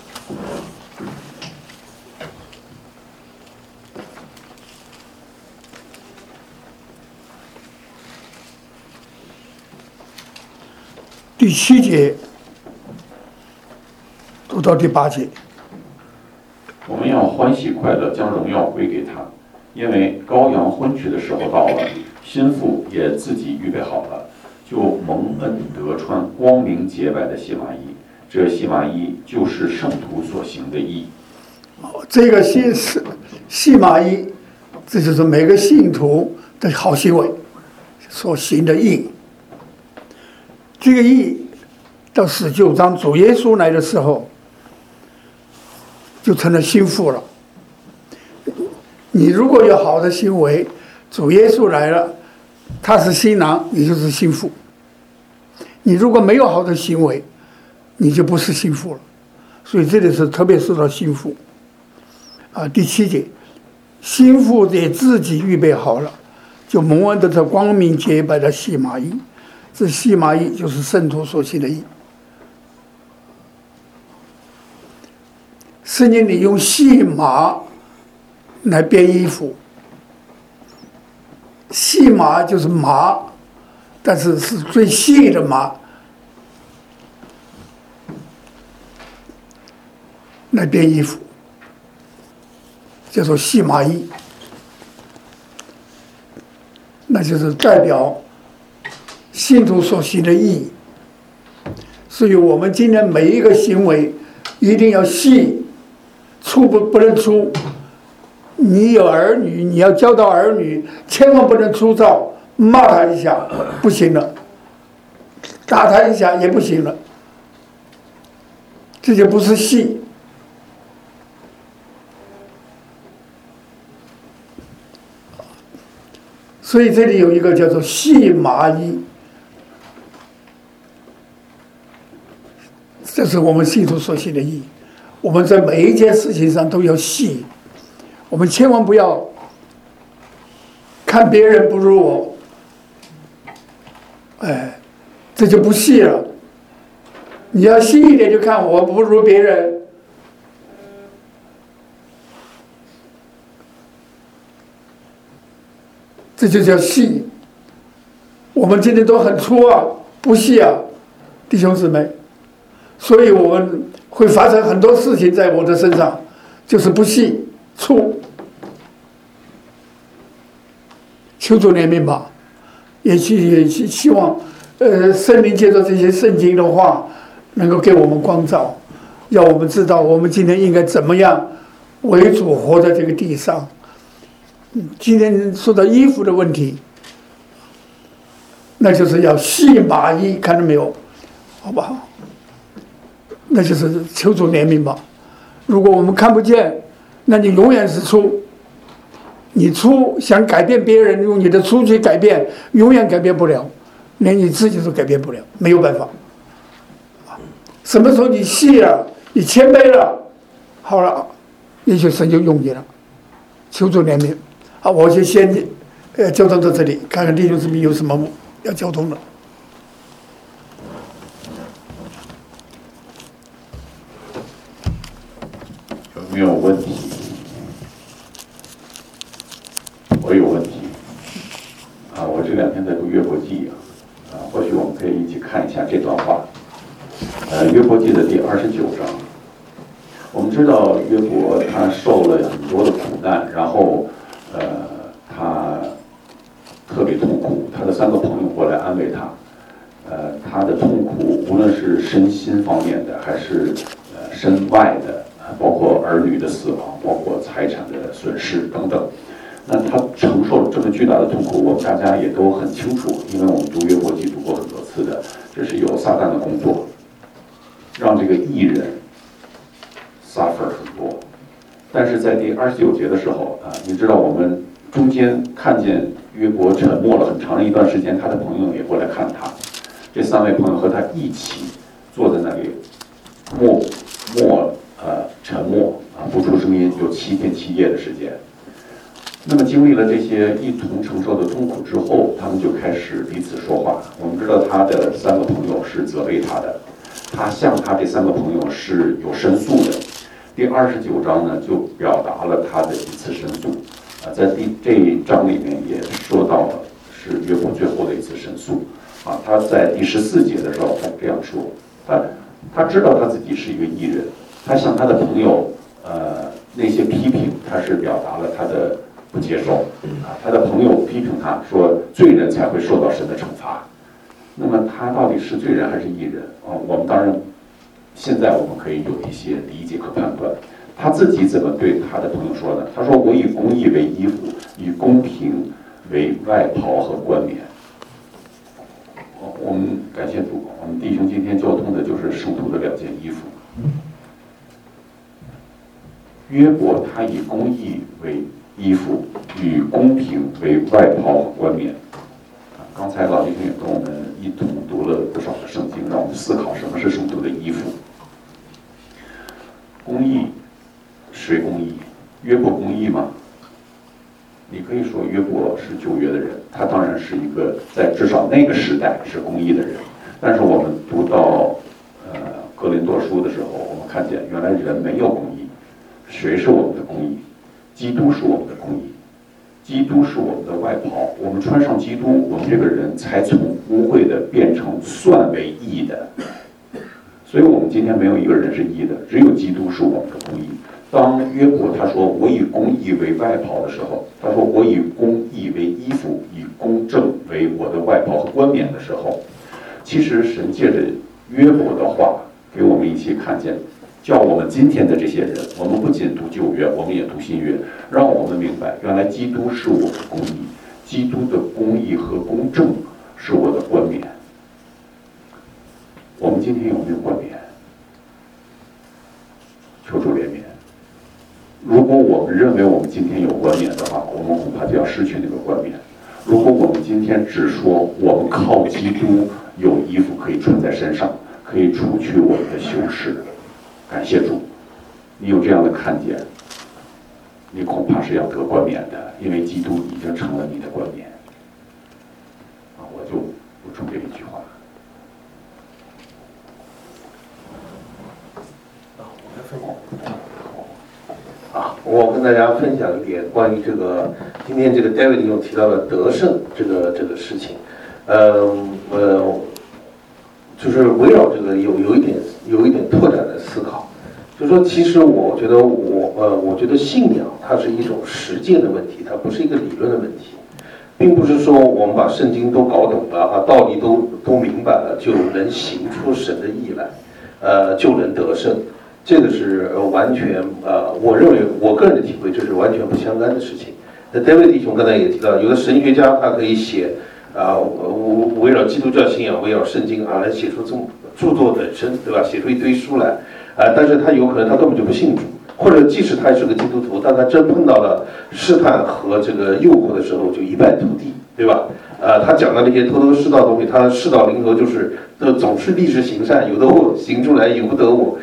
E: 第7节读到第8节，
A: 我们要欢喜快乐，将荣耀归给他，因为羔羊婚娶的时候到了，新妇也自己预备好了，就蒙恩得穿光明洁白的细麻衣。这细麻衣就是圣徒所行的义。
E: 这个细麻衣，这就是每个信徒的好行为所行的义。这个义到19章主耶稣来的时候，就成了新妇了。你如果有好的行为，主耶稣来了，他是新郎，你就是新妇。你如果没有好的行为，你就不是新妇了。所以这里是特别说到新妇。第7节， 心腹给自己预备好了，就蒙恩的这光明洁白的细麻衣。这细麻衣就是圣徒所行的义。圣经里用细麻来编衣服，细麻就是麻，但是是最细的麻来编衣服，叫做细麻衣，那就是代表信徒所行的义。所以我们今天每一个行为一定要细，粗不能粗。你有儿女，你要教导儿女，千万不能粗糙，骂他一下不行了，打他一下也不行了，这就不是细。所以这里有一个叫做细麻衣，这是我们信徒所行的义。我们在每一件事情上都要细，我们千万不要看别人不如我，哎，这就不细了。你要细一点，就看我不如别人。这就叫细。我们今天都很粗啊，不细啊，弟兄姊妹。所以我们会发生很多事情在我的身上，就是不细粗。求主怜悯吧，也希望圣灵借着这些圣经的话，能够给我们光照，让我们知道我们今天应该怎么样为主活在这个地上。今天说到衣服的问题，那就是要细麻衣，看到没有？好不好？那就是求主怜悯吧。如果我们看不见，那你永远是粗。你粗想改变别人，用你的粗去改变，永远改变不了，连你自己都改变不了，没有办法。什么时候你细了，你谦卑了，好了，也许神就用你了。求主怜悯。好，我就先交通到这里，看看弟兄姊妹有什么要交通的。
A: 有没有问题？我有问题。我这两天在读约伯记或许我们可以一起看一下这段话。约伯记的第29章，我们知道约伯他受了很多的苦难，然后他特别痛苦，他的3个朋友过来安慰他。他的痛苦无论是身心方面的，还是身外的，包括儿女的死亡，包括财产的损失等等。那他承受了这么巨大的痛苦，我们大家也都很清楚，因为我们读约伯记读过很多次的，这是有撒旦的工作，让这个义人 suffer 很多。但是在第29节的时候你知道我们中间看见约伯沉默了很长的一段时间，他的朋友也过来看他，这3位朋友和他一起坐在那里沉默不出声音，有7天7夜的时间。那么经历了这些一同承受的痛苦之后，他们就开始彼此说话。我们知道他的3个朋友是责备他的，他向他这3个朋友是有申诉的。第29章呢，就表达了他的一次申诉在这一章里面也说到了是约伯最后的一次申诉他在第14节的时候他这样说，他知道他自己是一个义人，他向他的朋友那些批评，他是表达了他的不接受他的朋友批评他说罪人才会受到神的惩罚。那么他到底是罪人还是义人我们当然现在我们可以有一些理解和判断。他自己怎么对他的朋友说呢？他说：“我以公义为衣服，以公平为外袍和冠冕。”我们感谢主，我们弟兄今天交通的就是圣徒的2件衣服。约伯他以公义为衣服，以公平为外袍和冠冕。刚才老弟兄也跟我们一同读了不少的圣经，让我们思考什么是圣徒的衣服。公义，谁公义？约伯公义吗？ 可以说约伯是旧约的人，他当然是一个在至少那个时代是公义的人。但是我们读到哥林多书的时候，我们看见原来人没有公义，谁是我们的公义？基督是我们的公义，基督是我们的外袍。我们穿上基督，我们这个人才从污秽的变成算为义的。所以我们今天没有一个人是义的，只有基督是我们的公义。当约伯他说我以公义为外袍的时候，他说我以公义为衣服，以公正为我的外袍和冠冕的时候，其实神借着约伯的话给我们一起看见，叫我们今天的这些人，我们不仅读旧约，我们也读新约，让我们明白原来基督是我的公义，基督的公义和公正是我的冠冕。我们今天有没有冠冕？求主怜悯。如果我们认为我们今天有冠冕的话，我们恐怕就要失去那个冠冕。如果我们今天只说我们靠基督有衣服可以穿在身上，可以除去我们的羞耻，感谢主，你有这样的看见，你恐怕是要得冠冕的，因为基督已经成了你的冠冕。我就补充这一句话。
F: 我跟大家分享一点关于这个今天这个 David 又提到了得胜这个事情，就是围绕这个有一点拓展的思考，就是说其实我觉得信仰它是一种实践的问题，它不是一个理论的问题，并不是说我们把圣经都搞懂了道理都明白了就能行出神的义来，就能得胜。这个是完全我认为我个人的体会，这是完全不相干的事情。那 David 弟兄刚才也提到，有的神学家他可以写围绕基督教信仰，围绕圣经来写出这种著作本身，对吧？写出一堆书来但是他有可能他根本就不信主，或者即使他是个基督徒，但他真碰到了试探和这个诱惑的时候，就一败涂地，对吧？他讲的那些头头是道的东西，他事到临头就是总是立志行善，有的我行出来，由不得我，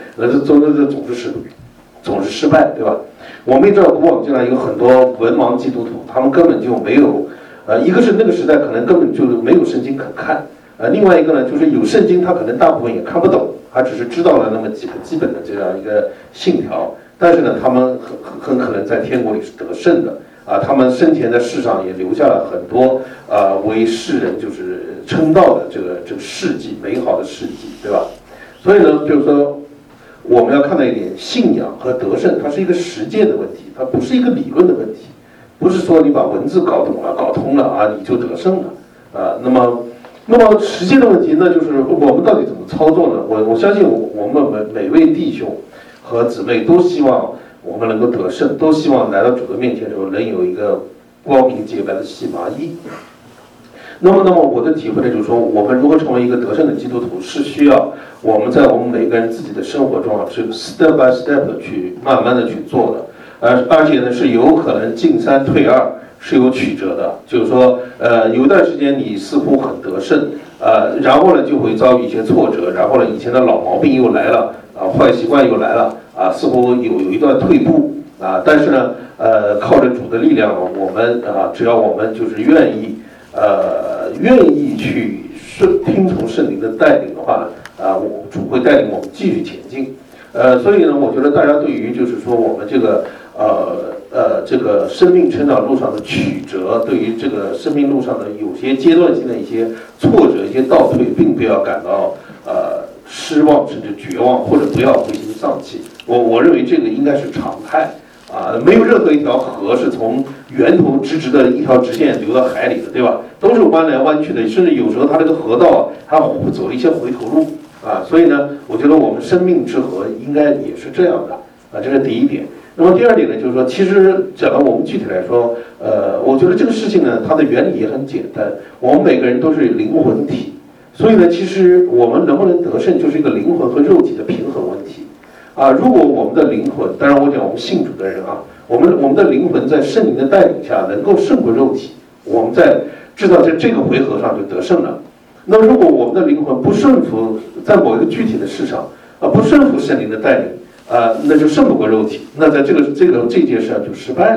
F: 总是失败，对吧？我们也知道古往今来有很多文盲基督徒，他们根本就没有，一个是那个时代可能根本就没有圣经可看，另外一个呢就是有圣经，他可能大部分也看不懂，他只是知道了那么几个基本的这样一个信条，但是呢，他们很可能在天国里是得胜的。他们生前在世上也留下了很多为世人就是称道的这个事迹，美好的事迹，对吧？所以呢，就是说我们要看到一点，信仰和得胜它是一个实践的问题，它不是一个理论的问题，不是说你把文字搞懂了、搞通了你就得胜了那么实践的问题呢，就是我们到底怎么操作呢？我相信我们每位弟兄和姊妹都希望我们能够得胜，都希望来到主的面前的时候能有一个光明洁白的细麻衣。那么我的体会呢，就是说，我们如何成为一个得胜的基督徒，是需要我们在我们每个人自己的生活中是 step by step 的去慢慢的去做的，而且呢是有可能进三退二，是有曲折的。就是说，有一段时间你似乎很得胜，然后呢就会遭遇一些挫折，然后呢以前的老毛病又来了，坏习惯又来了。似乎有一段退步但是呢，靠着主的力量，我们只要我们就是愿意去听从圣灵的带领的话主会带领我们继续前进。所以呢，我觉得大家对于就是说我们这个生命成长路上的曲折，对于这个生命路上的有些阶段性的一些挫折、一些倒退，并不要感到失望甚至绝望，或者不要灰心丧气。我认为这个应该是常态没有任何一条河是从源头直直的一条直线流到海里的，对吧？都是弯来弯去的，甚至有时候它这个河道它走一些回头路所以呢，我觉得我们生命之河应该也是这样的这是第一点。那么第二点呢，就是说，其实讲到我们具体来说，我觉得这个事情呢，它的原理也很简单，我们每个人都是灵魂体，所以呢，其实我们能不能得胜，就是一个灵魂和肉体的平衡问题如果我们的灵魂，当然我讲我们信主的人我们的灵魂在圣灵的带领下能够胜过肉体，我们在知道在这个回合上就得胜了。那么如果我们的灵魂不顺服在某一个具体的事上不顺服圣灵的带领那就胜不过肉体，那在这件事上就失败了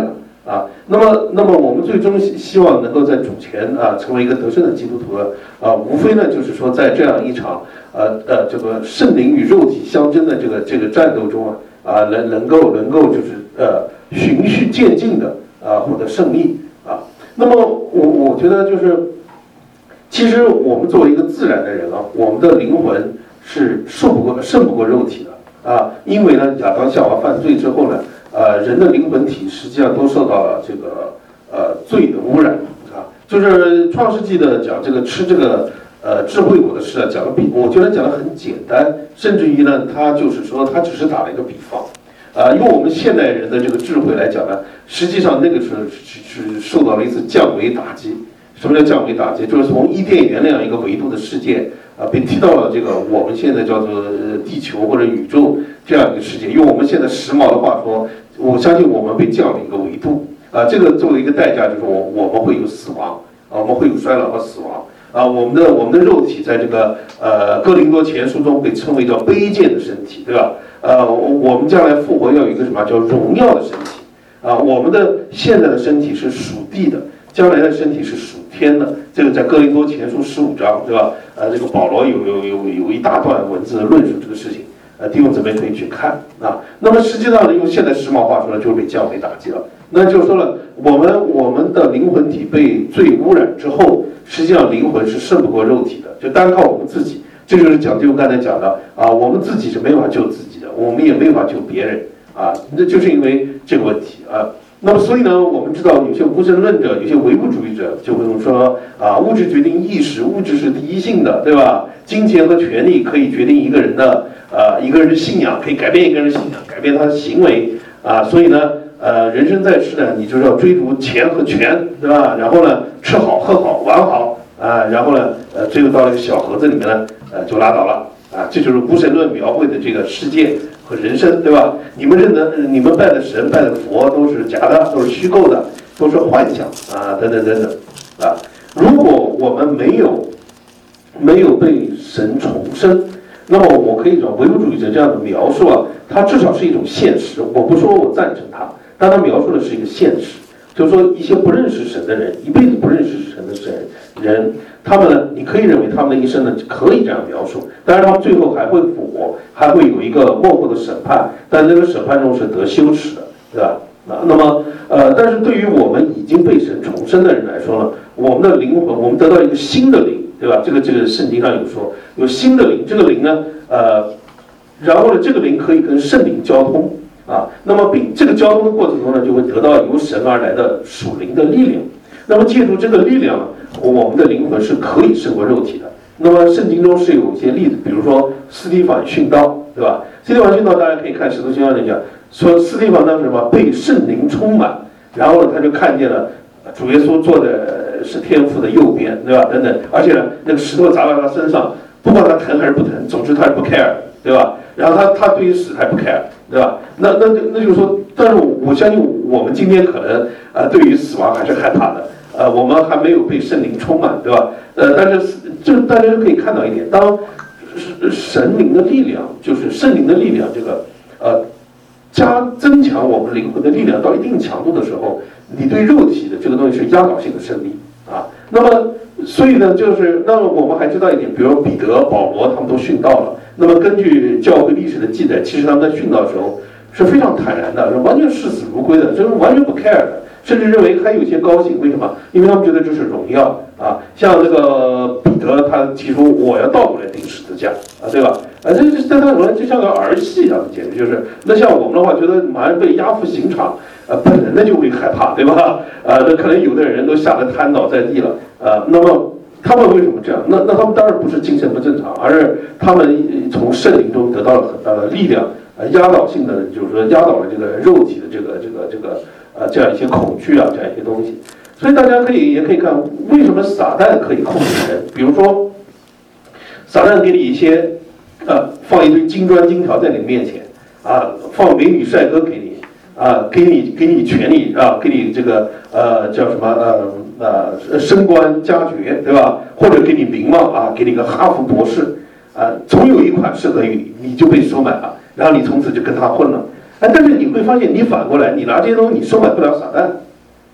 F: 啊。那么我们最终希望能够在主前啊成为一个得胜的基督徒啊，无非呢就是说在这样一场这个圣灵与肉体相争的这个战斗中能够就是循序渐进的获得胜利啊。那么我觉得就是，其实我们作为一个自然的人我们的灵魂是胜不过肉体的啊，因为呢亚当夏娃犯罪之后呢，人的灵魂体实际上都受到了这个罪的污染啊。就是创世纪的讲这个吃这个智慧果的事讲的我觉得讲的很简单，甚至于呢他就是说他只是打了一个比方。用我们现代人的这个智慧来讲呢，实际上那个是受到了一次降维打击。什么叫降维打击？就是从伊甸园那样一个维度的世界被踢到了这个我们现在叫做地球或者宇宙这样一个世界。用我们现在时髦的话说，我相信我们被降了一个维度这个作为一个代价，就是我们会有死亡我们会有衰老和死亡我们的肉体在这个哥林多前书中被称为叫卑贱的身体，对吧？我们将来复活要有一个什么叫荣耀的身体我们的现在的身体是属地的，将来的身体是属天的。这个在哥林多前书15章，对吧？这个保罗有一大段文字论述这个事情，弟兄姊妹可以去看那么实际上呢，用现在时髦话说呢，就是被降维打击了。那就说了，我们的灵魂体被罪污染之后，实际上灵魂是胜不过肉体的，就单靠我们自己。这就是讲就刚才讲的我们自己是没法救自己的，我们也没法救别人那就是因为这个问题那么所以呢，我们知道有些无神论者，有些唯物主义者就会说物质决定意识，物质是第一性的，对吧？金钱和权力可以决定一个人的信仰，可以改变一个人的信仰，改变他的行为所以呢人生在世呢，你就是要追逐钱和权，对吧？然后呢吃好喝好玩好然后呢最后到了一个小盒子里面呢就拉倒了这就是无神论描绘的这个世界和人生，对吧？你们拜的神拜的佛都是假的，都是虚构的，都是幻想等等等等如果我们没有被神重生，那么我可以找唯物主义者这样的描述它至少是一种现实。我不说我赞成它，但它描述的是一个现实，就是说一些不认识神的人，一辈子不认识神的人，他们呢，你可以认为他们的一生呢可以这样描述，当然他们最后还会复活，还会有一个幕后的审判，但这个审判中是得羞耻的，对吧？那么但是对于我们已经被神重生的人来说呢，我们的灵魂，我们得到一个新的灵，对吧？这个圣经上有说有新的灵，这个灵呢然后呢这个灵可以跟圣灵交通那么这个交通的过程中呢，就会得到由神而来的属灵的力量。那么借助这个力量我们的灵魂是可以胜过肉体的。那么圣经中是有一些例子，比如说司提反殉道，对吧？司提反殉道大家可以看使徒行传里讲说，司提反当时什么被圣灵充满，然后呢他就看见了主耶稣坐的是天父的右边，对吧？等等，而且呢那个石头砸到他身上，不管他疼还是不疼，总之他是不 care， 对吧？然后他对于死还不 care， 对吧？那就是说，但是我相信我们今天可能对于死亡还是害怕的。我们还没有被圣灵充满，对吧？但是就大家就可以看到一点，当神灵的力量，就是圣灵的力量，这个增强我们灵魂的力量到一定强度的时候，你对肉体的这个东西是压倒性的胜利那么所以呢，那么我们还知道一点，比如彼得、保罗他们都殉道了。那么根据教会历史的记载，其实他们在殉道的时候是非常坦然的，是完全视死如归的，就是完全不 care 的。甚至认为还有些高兴，为什么？因为他们觉得这是荣耀像这个彼得，他提出我要倒过来钉十字架对吧？这在他说就像个儿戏一样，简直就是。那像我们的话，觉得马上被押赴刑场，本人呢就会害怕，对吧？那可能有的人都吓得瘫倒在地了那么他们为什么这样？那他们当然不是精神不正常，而是他们从圣灵中得到了很大的力量，压倒性的，就是说压倒了这个肉体的这个这样一些恐惧这样一些东西。所以大家也可以看为什么撒旦可以控制人。比如说撒旦给你一些放一堆金砖金条在你面前放美女帅哥给你给你权利给你这个叫什么升官加爵，对吧？或者给你名望给你个哈佛博士总有一款适合于你就被收买了，然后你从此就跟他混了但是你会发现，你反过来，你拿这些东西，你收买不了撒旦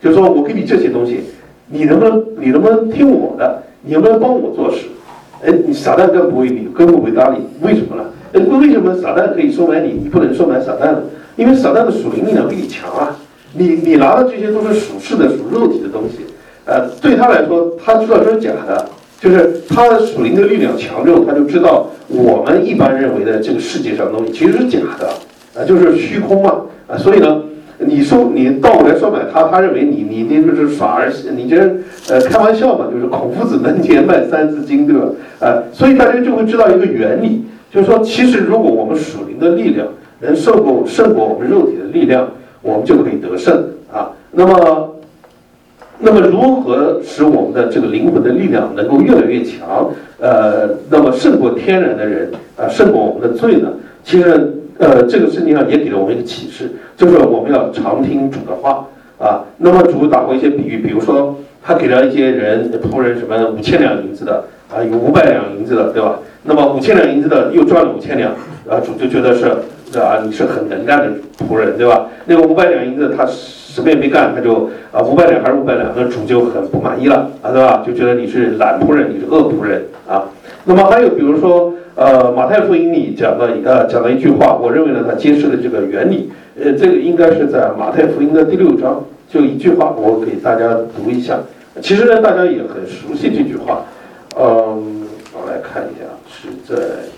F: 就是说我给你这些东西，你能不能听我的？你能不能帮我做事？你撒旦更不会搭理，为什么呢？为什么撒旦可以收买你，你不能收买撒旦呢？因为撒旦的属灵力量比你强啊！你拿的这些都是属世的、属肉体的东西，对他来说，他知道这是假的，就是他的属灵的力量强之后，他就知道我们一般认为的这个世界上的东西其实是假的，就是虚空嘛，所以呢，你倒过来收买他，他认为你就是耍儿戏，你这开玩笑嘛，就是孔夫子门前卖三字经，对吧？所以大家就会知道一个原理，就是说，其实如果我们属灵的力量能胜过我们肉体的力量，我们就可以得胜啊。那么如何使我们的这个灵魂的力量能够越来越强？那么胜过天然的人胜过我们的罪呢？其实这个圣经上也给了我们一个启示，就是我们要常听主的话啊。那么主打过一些比喻，比如说他给了一些人仆人什么5000两银子的有500两银子的，对吧？那么5000两银子的又赚了5000两，主就觉得是你是很能干的仆人，对吧？那个500两银子他什么也没干，他就500两还是500两，那主就很不满意了对吧？就觉得你是懒仆人，你是恶仆人啊。那么还有比如说马太福音里讲了一句话，我认为呢，它揭示了这个原理。这个应该是在马太福音的第6章，就一句话，我给大家读一下。其实呢，大家也很熟悉这句话。我来看一下，是在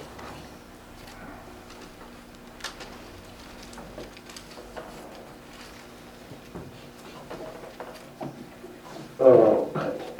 F: 我看一下。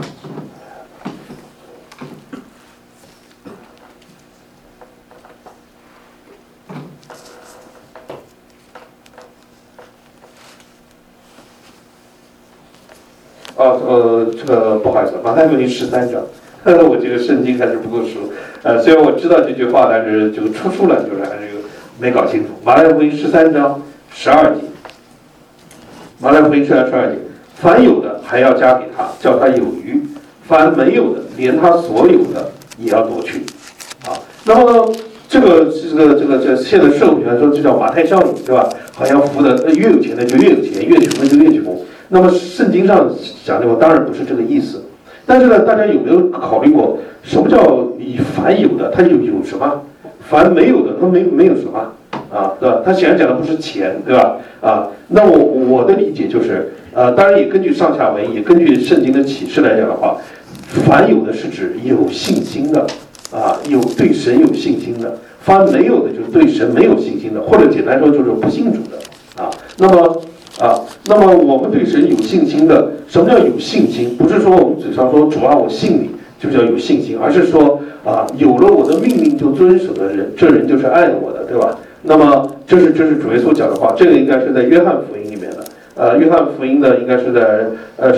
F: 这个不好意思，马太福音13章，我这个圣经还是不够熟，虽然我知道这句话，但是就出书了，就是还是没搞清楚。马太福音13章12节，马太福音13章12节，凡有的还要加给他，叫他有余；凡没有的，连他所有的也要夺去。那么这现在社会来说，这叫马太效应，对吧？好像富的越有钱的就越有钱，越穷的就越穷。那么圣经上讲的话，当然不是这个意思。但是呢，大家有没有考虑过，什么叫凡有的，它有什么？凡没有的，它没有什么对吧？它显然讲的不是钱，对吧？那我的理解就是，当然也根据上下文，也根据圣经的启示来讲的话，凡有的是指有信心的有对神有信心的；凡没有的，就是对神没有信心的，或者简单说就是不信主的那么我们对神有信心的，什么叫有信心？不是说我们嘴上说主啊我信你就叫有信心，而是说有了我的命令就遵守的人，这人就是爱我的，对吧？那么这是主耶稣讲的话，这个应该是在约翰福音里面的，约翰福音的应该是在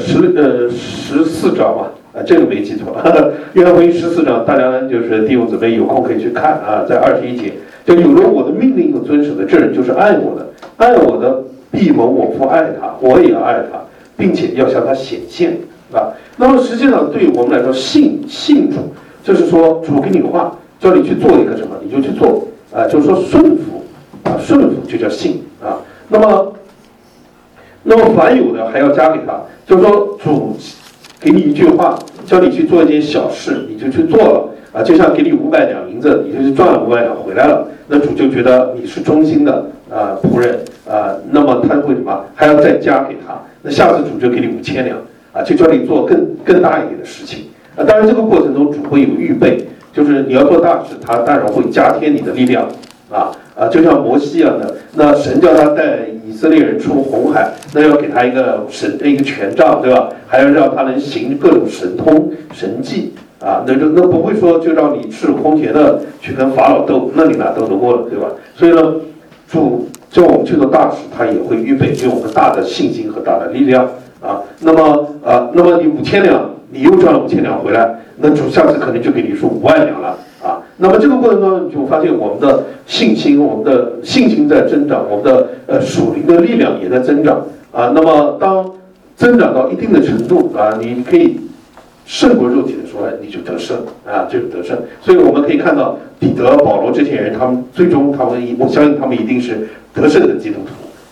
F: 14章吧。这个没记错，约翰福音14章，大家就是弟兄姊妹有空可以去看在21节，就有了我的命令和遵守的，这人就是爱我的，爱我的必蒙我父爱他，我也要爱他，并且要向他显现那么实际上对于我们来说，信主就是说主给你话，叫你去做一个什么你就去做就是说顺服顺服就叫信那么凡有的还要加给他，就是说主给你一句话，叫你去做一件小事，你就去做了就像给你500两银子，你就去赚了500两回来了，那主就觉得你是忠心的仆人那么他会什么？还要再加给他，那下次主就给你5000两就叫你做更大一点的事情当然这个过程中主会有预备，就是你要做大事，他当然会加添你的力量就像摩西一样的，那神叫他带以色列人出红海，那要给他一个权杖，对吧？还要让他能行各种神通神迹那不会说就让你赤手空拳的去跟法老斗，那你哪斗得过了，对吧？所以呢，主叫我们去做大事，他也会预备给我们大的信心和大的力量那么你5000两，你又赚了5000两回来，那主下次可能就给你说5万两了那么这个过程中，你就发现我们的信心在增长，我们的属灵的力量也在增长那么当增长到一定的程度你可以胜过肉体的时候，你就得胜就是得胜。所以我们可以看到彼得、保罗这些人，他们最终我相信他们一定是得胜的基督徒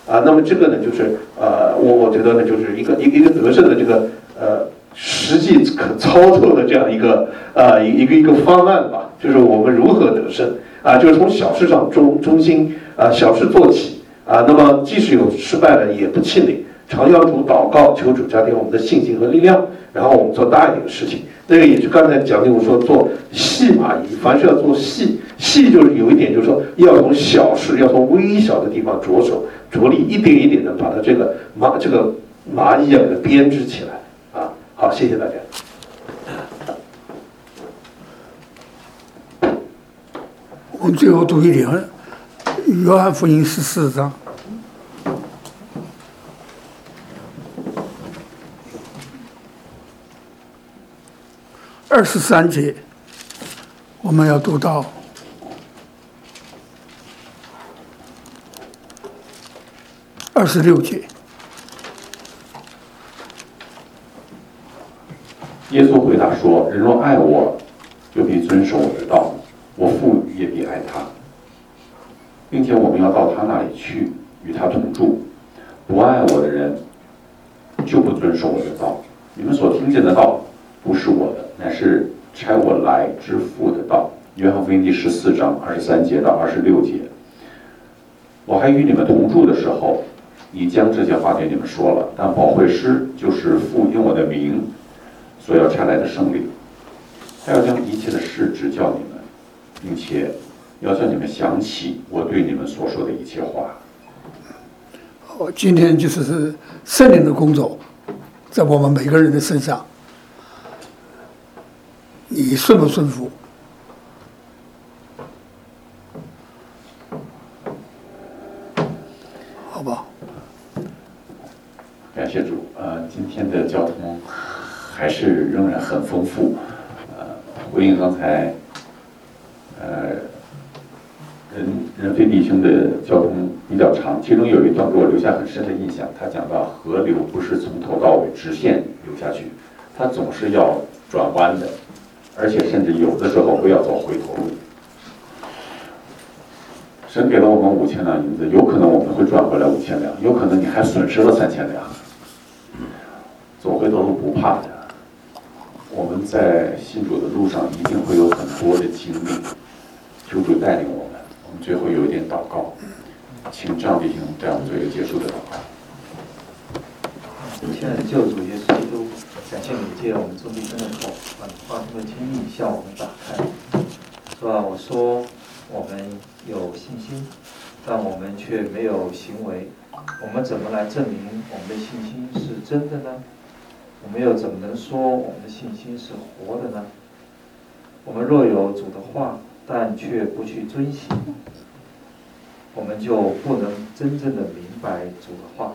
F: 那么这个呢，就是我觉得呢，就是一个得胜的这个实际可操作的这样一个方案吧，就是我们如何得胜就是从小事上中心小事做起那么即使有失败了也不气馁，常向主祷告，求主加添我们的信心和力量，然后我们做大一点的事情。那个也是刚才讲的，我说做细麻衣，凡是要做细就是有一点，就是说要从小事，要从微小的地方着手着力，一点一点的把它这个麻衣给它编织起来好，谢谢大家。
E: 我们最后读一点，约翰福音14章。23节，我们要读到26节。
A: 耶稣回答说：“人若爱我，就必遵守我的道，我父也必爱他，并且我们要到他那里去，与他同住。不爱我的人，就不遵守我的道。你们所听见的道，不是我的，乃是差我来之父的道。”约翰福音第14章23节到26节。我还与你们同住的时候，已将这些话给你们说了。但保惠师就是父因我的名所要差来的圣灵，他要将一切的事指教你们，并且要叫你们想起我对你们所说的一切话。
E: 今天就是圣灵的工作，在我们每个人的身上，你顺不顺服？好不好？
A: 感谢主，今天的交通还是仍然很丰富，回应刚才，任飞弟兄的交通比较长，其中有一段给我留下很深的印象。他讲到河流不是从头到尾直线流下去，它总是要转弯的，而且甚至有的时候会要走回头路。神给了我们5000两银子，有可能我们会赚回来5000两，有可能你还损失了3000两。走回头路不怕的，我们在信主的路上一定会有很多的经历，求主带领我们。我们最后有一点祷告，请张弟兄带我们做一个结束的祷告。
C: 亲爱的救主耶稣基督，感谢你借我们众弟兄的口，把话中的经历向我们打开。是吧？我说我们有信心，但我们却没有行为，我们怎么来证明我们的信心是真的呢？我们又怎么能说我们的信心是活的呢？我们若有主的话，但却不去遵行，我们就不能真正的明白主的话，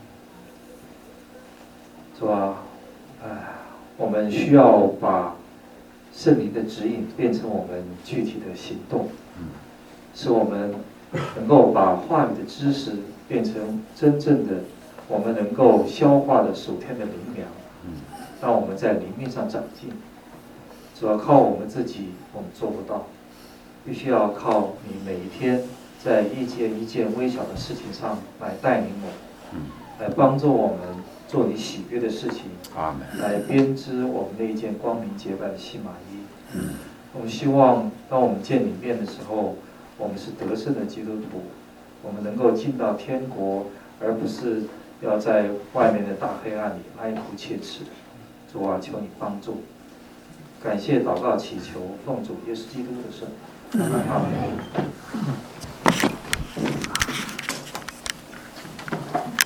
C: 是吧？我们需要把圣灵的指引变成我们具体的行动，使我们能够把话语的知识变成真正的我们能够消化的属天的灵粮，让我们在灵命上长进。主要靠我们自己，我们做不到，必须要靠你每一天在一件一件微小的事情上来带领我，来帮助我们做你喜悦的事情，来编织我们那一件光明洁白的细麻衣。我们希望当我们见你面的时候，我们是得胜的基督徒，我们能够进到天国，而不是要在外面的大黑暗里哀哭切齿。主啊，求你帮助。感谢祷告祈求，奉主耶稣基督的圣名，阿门。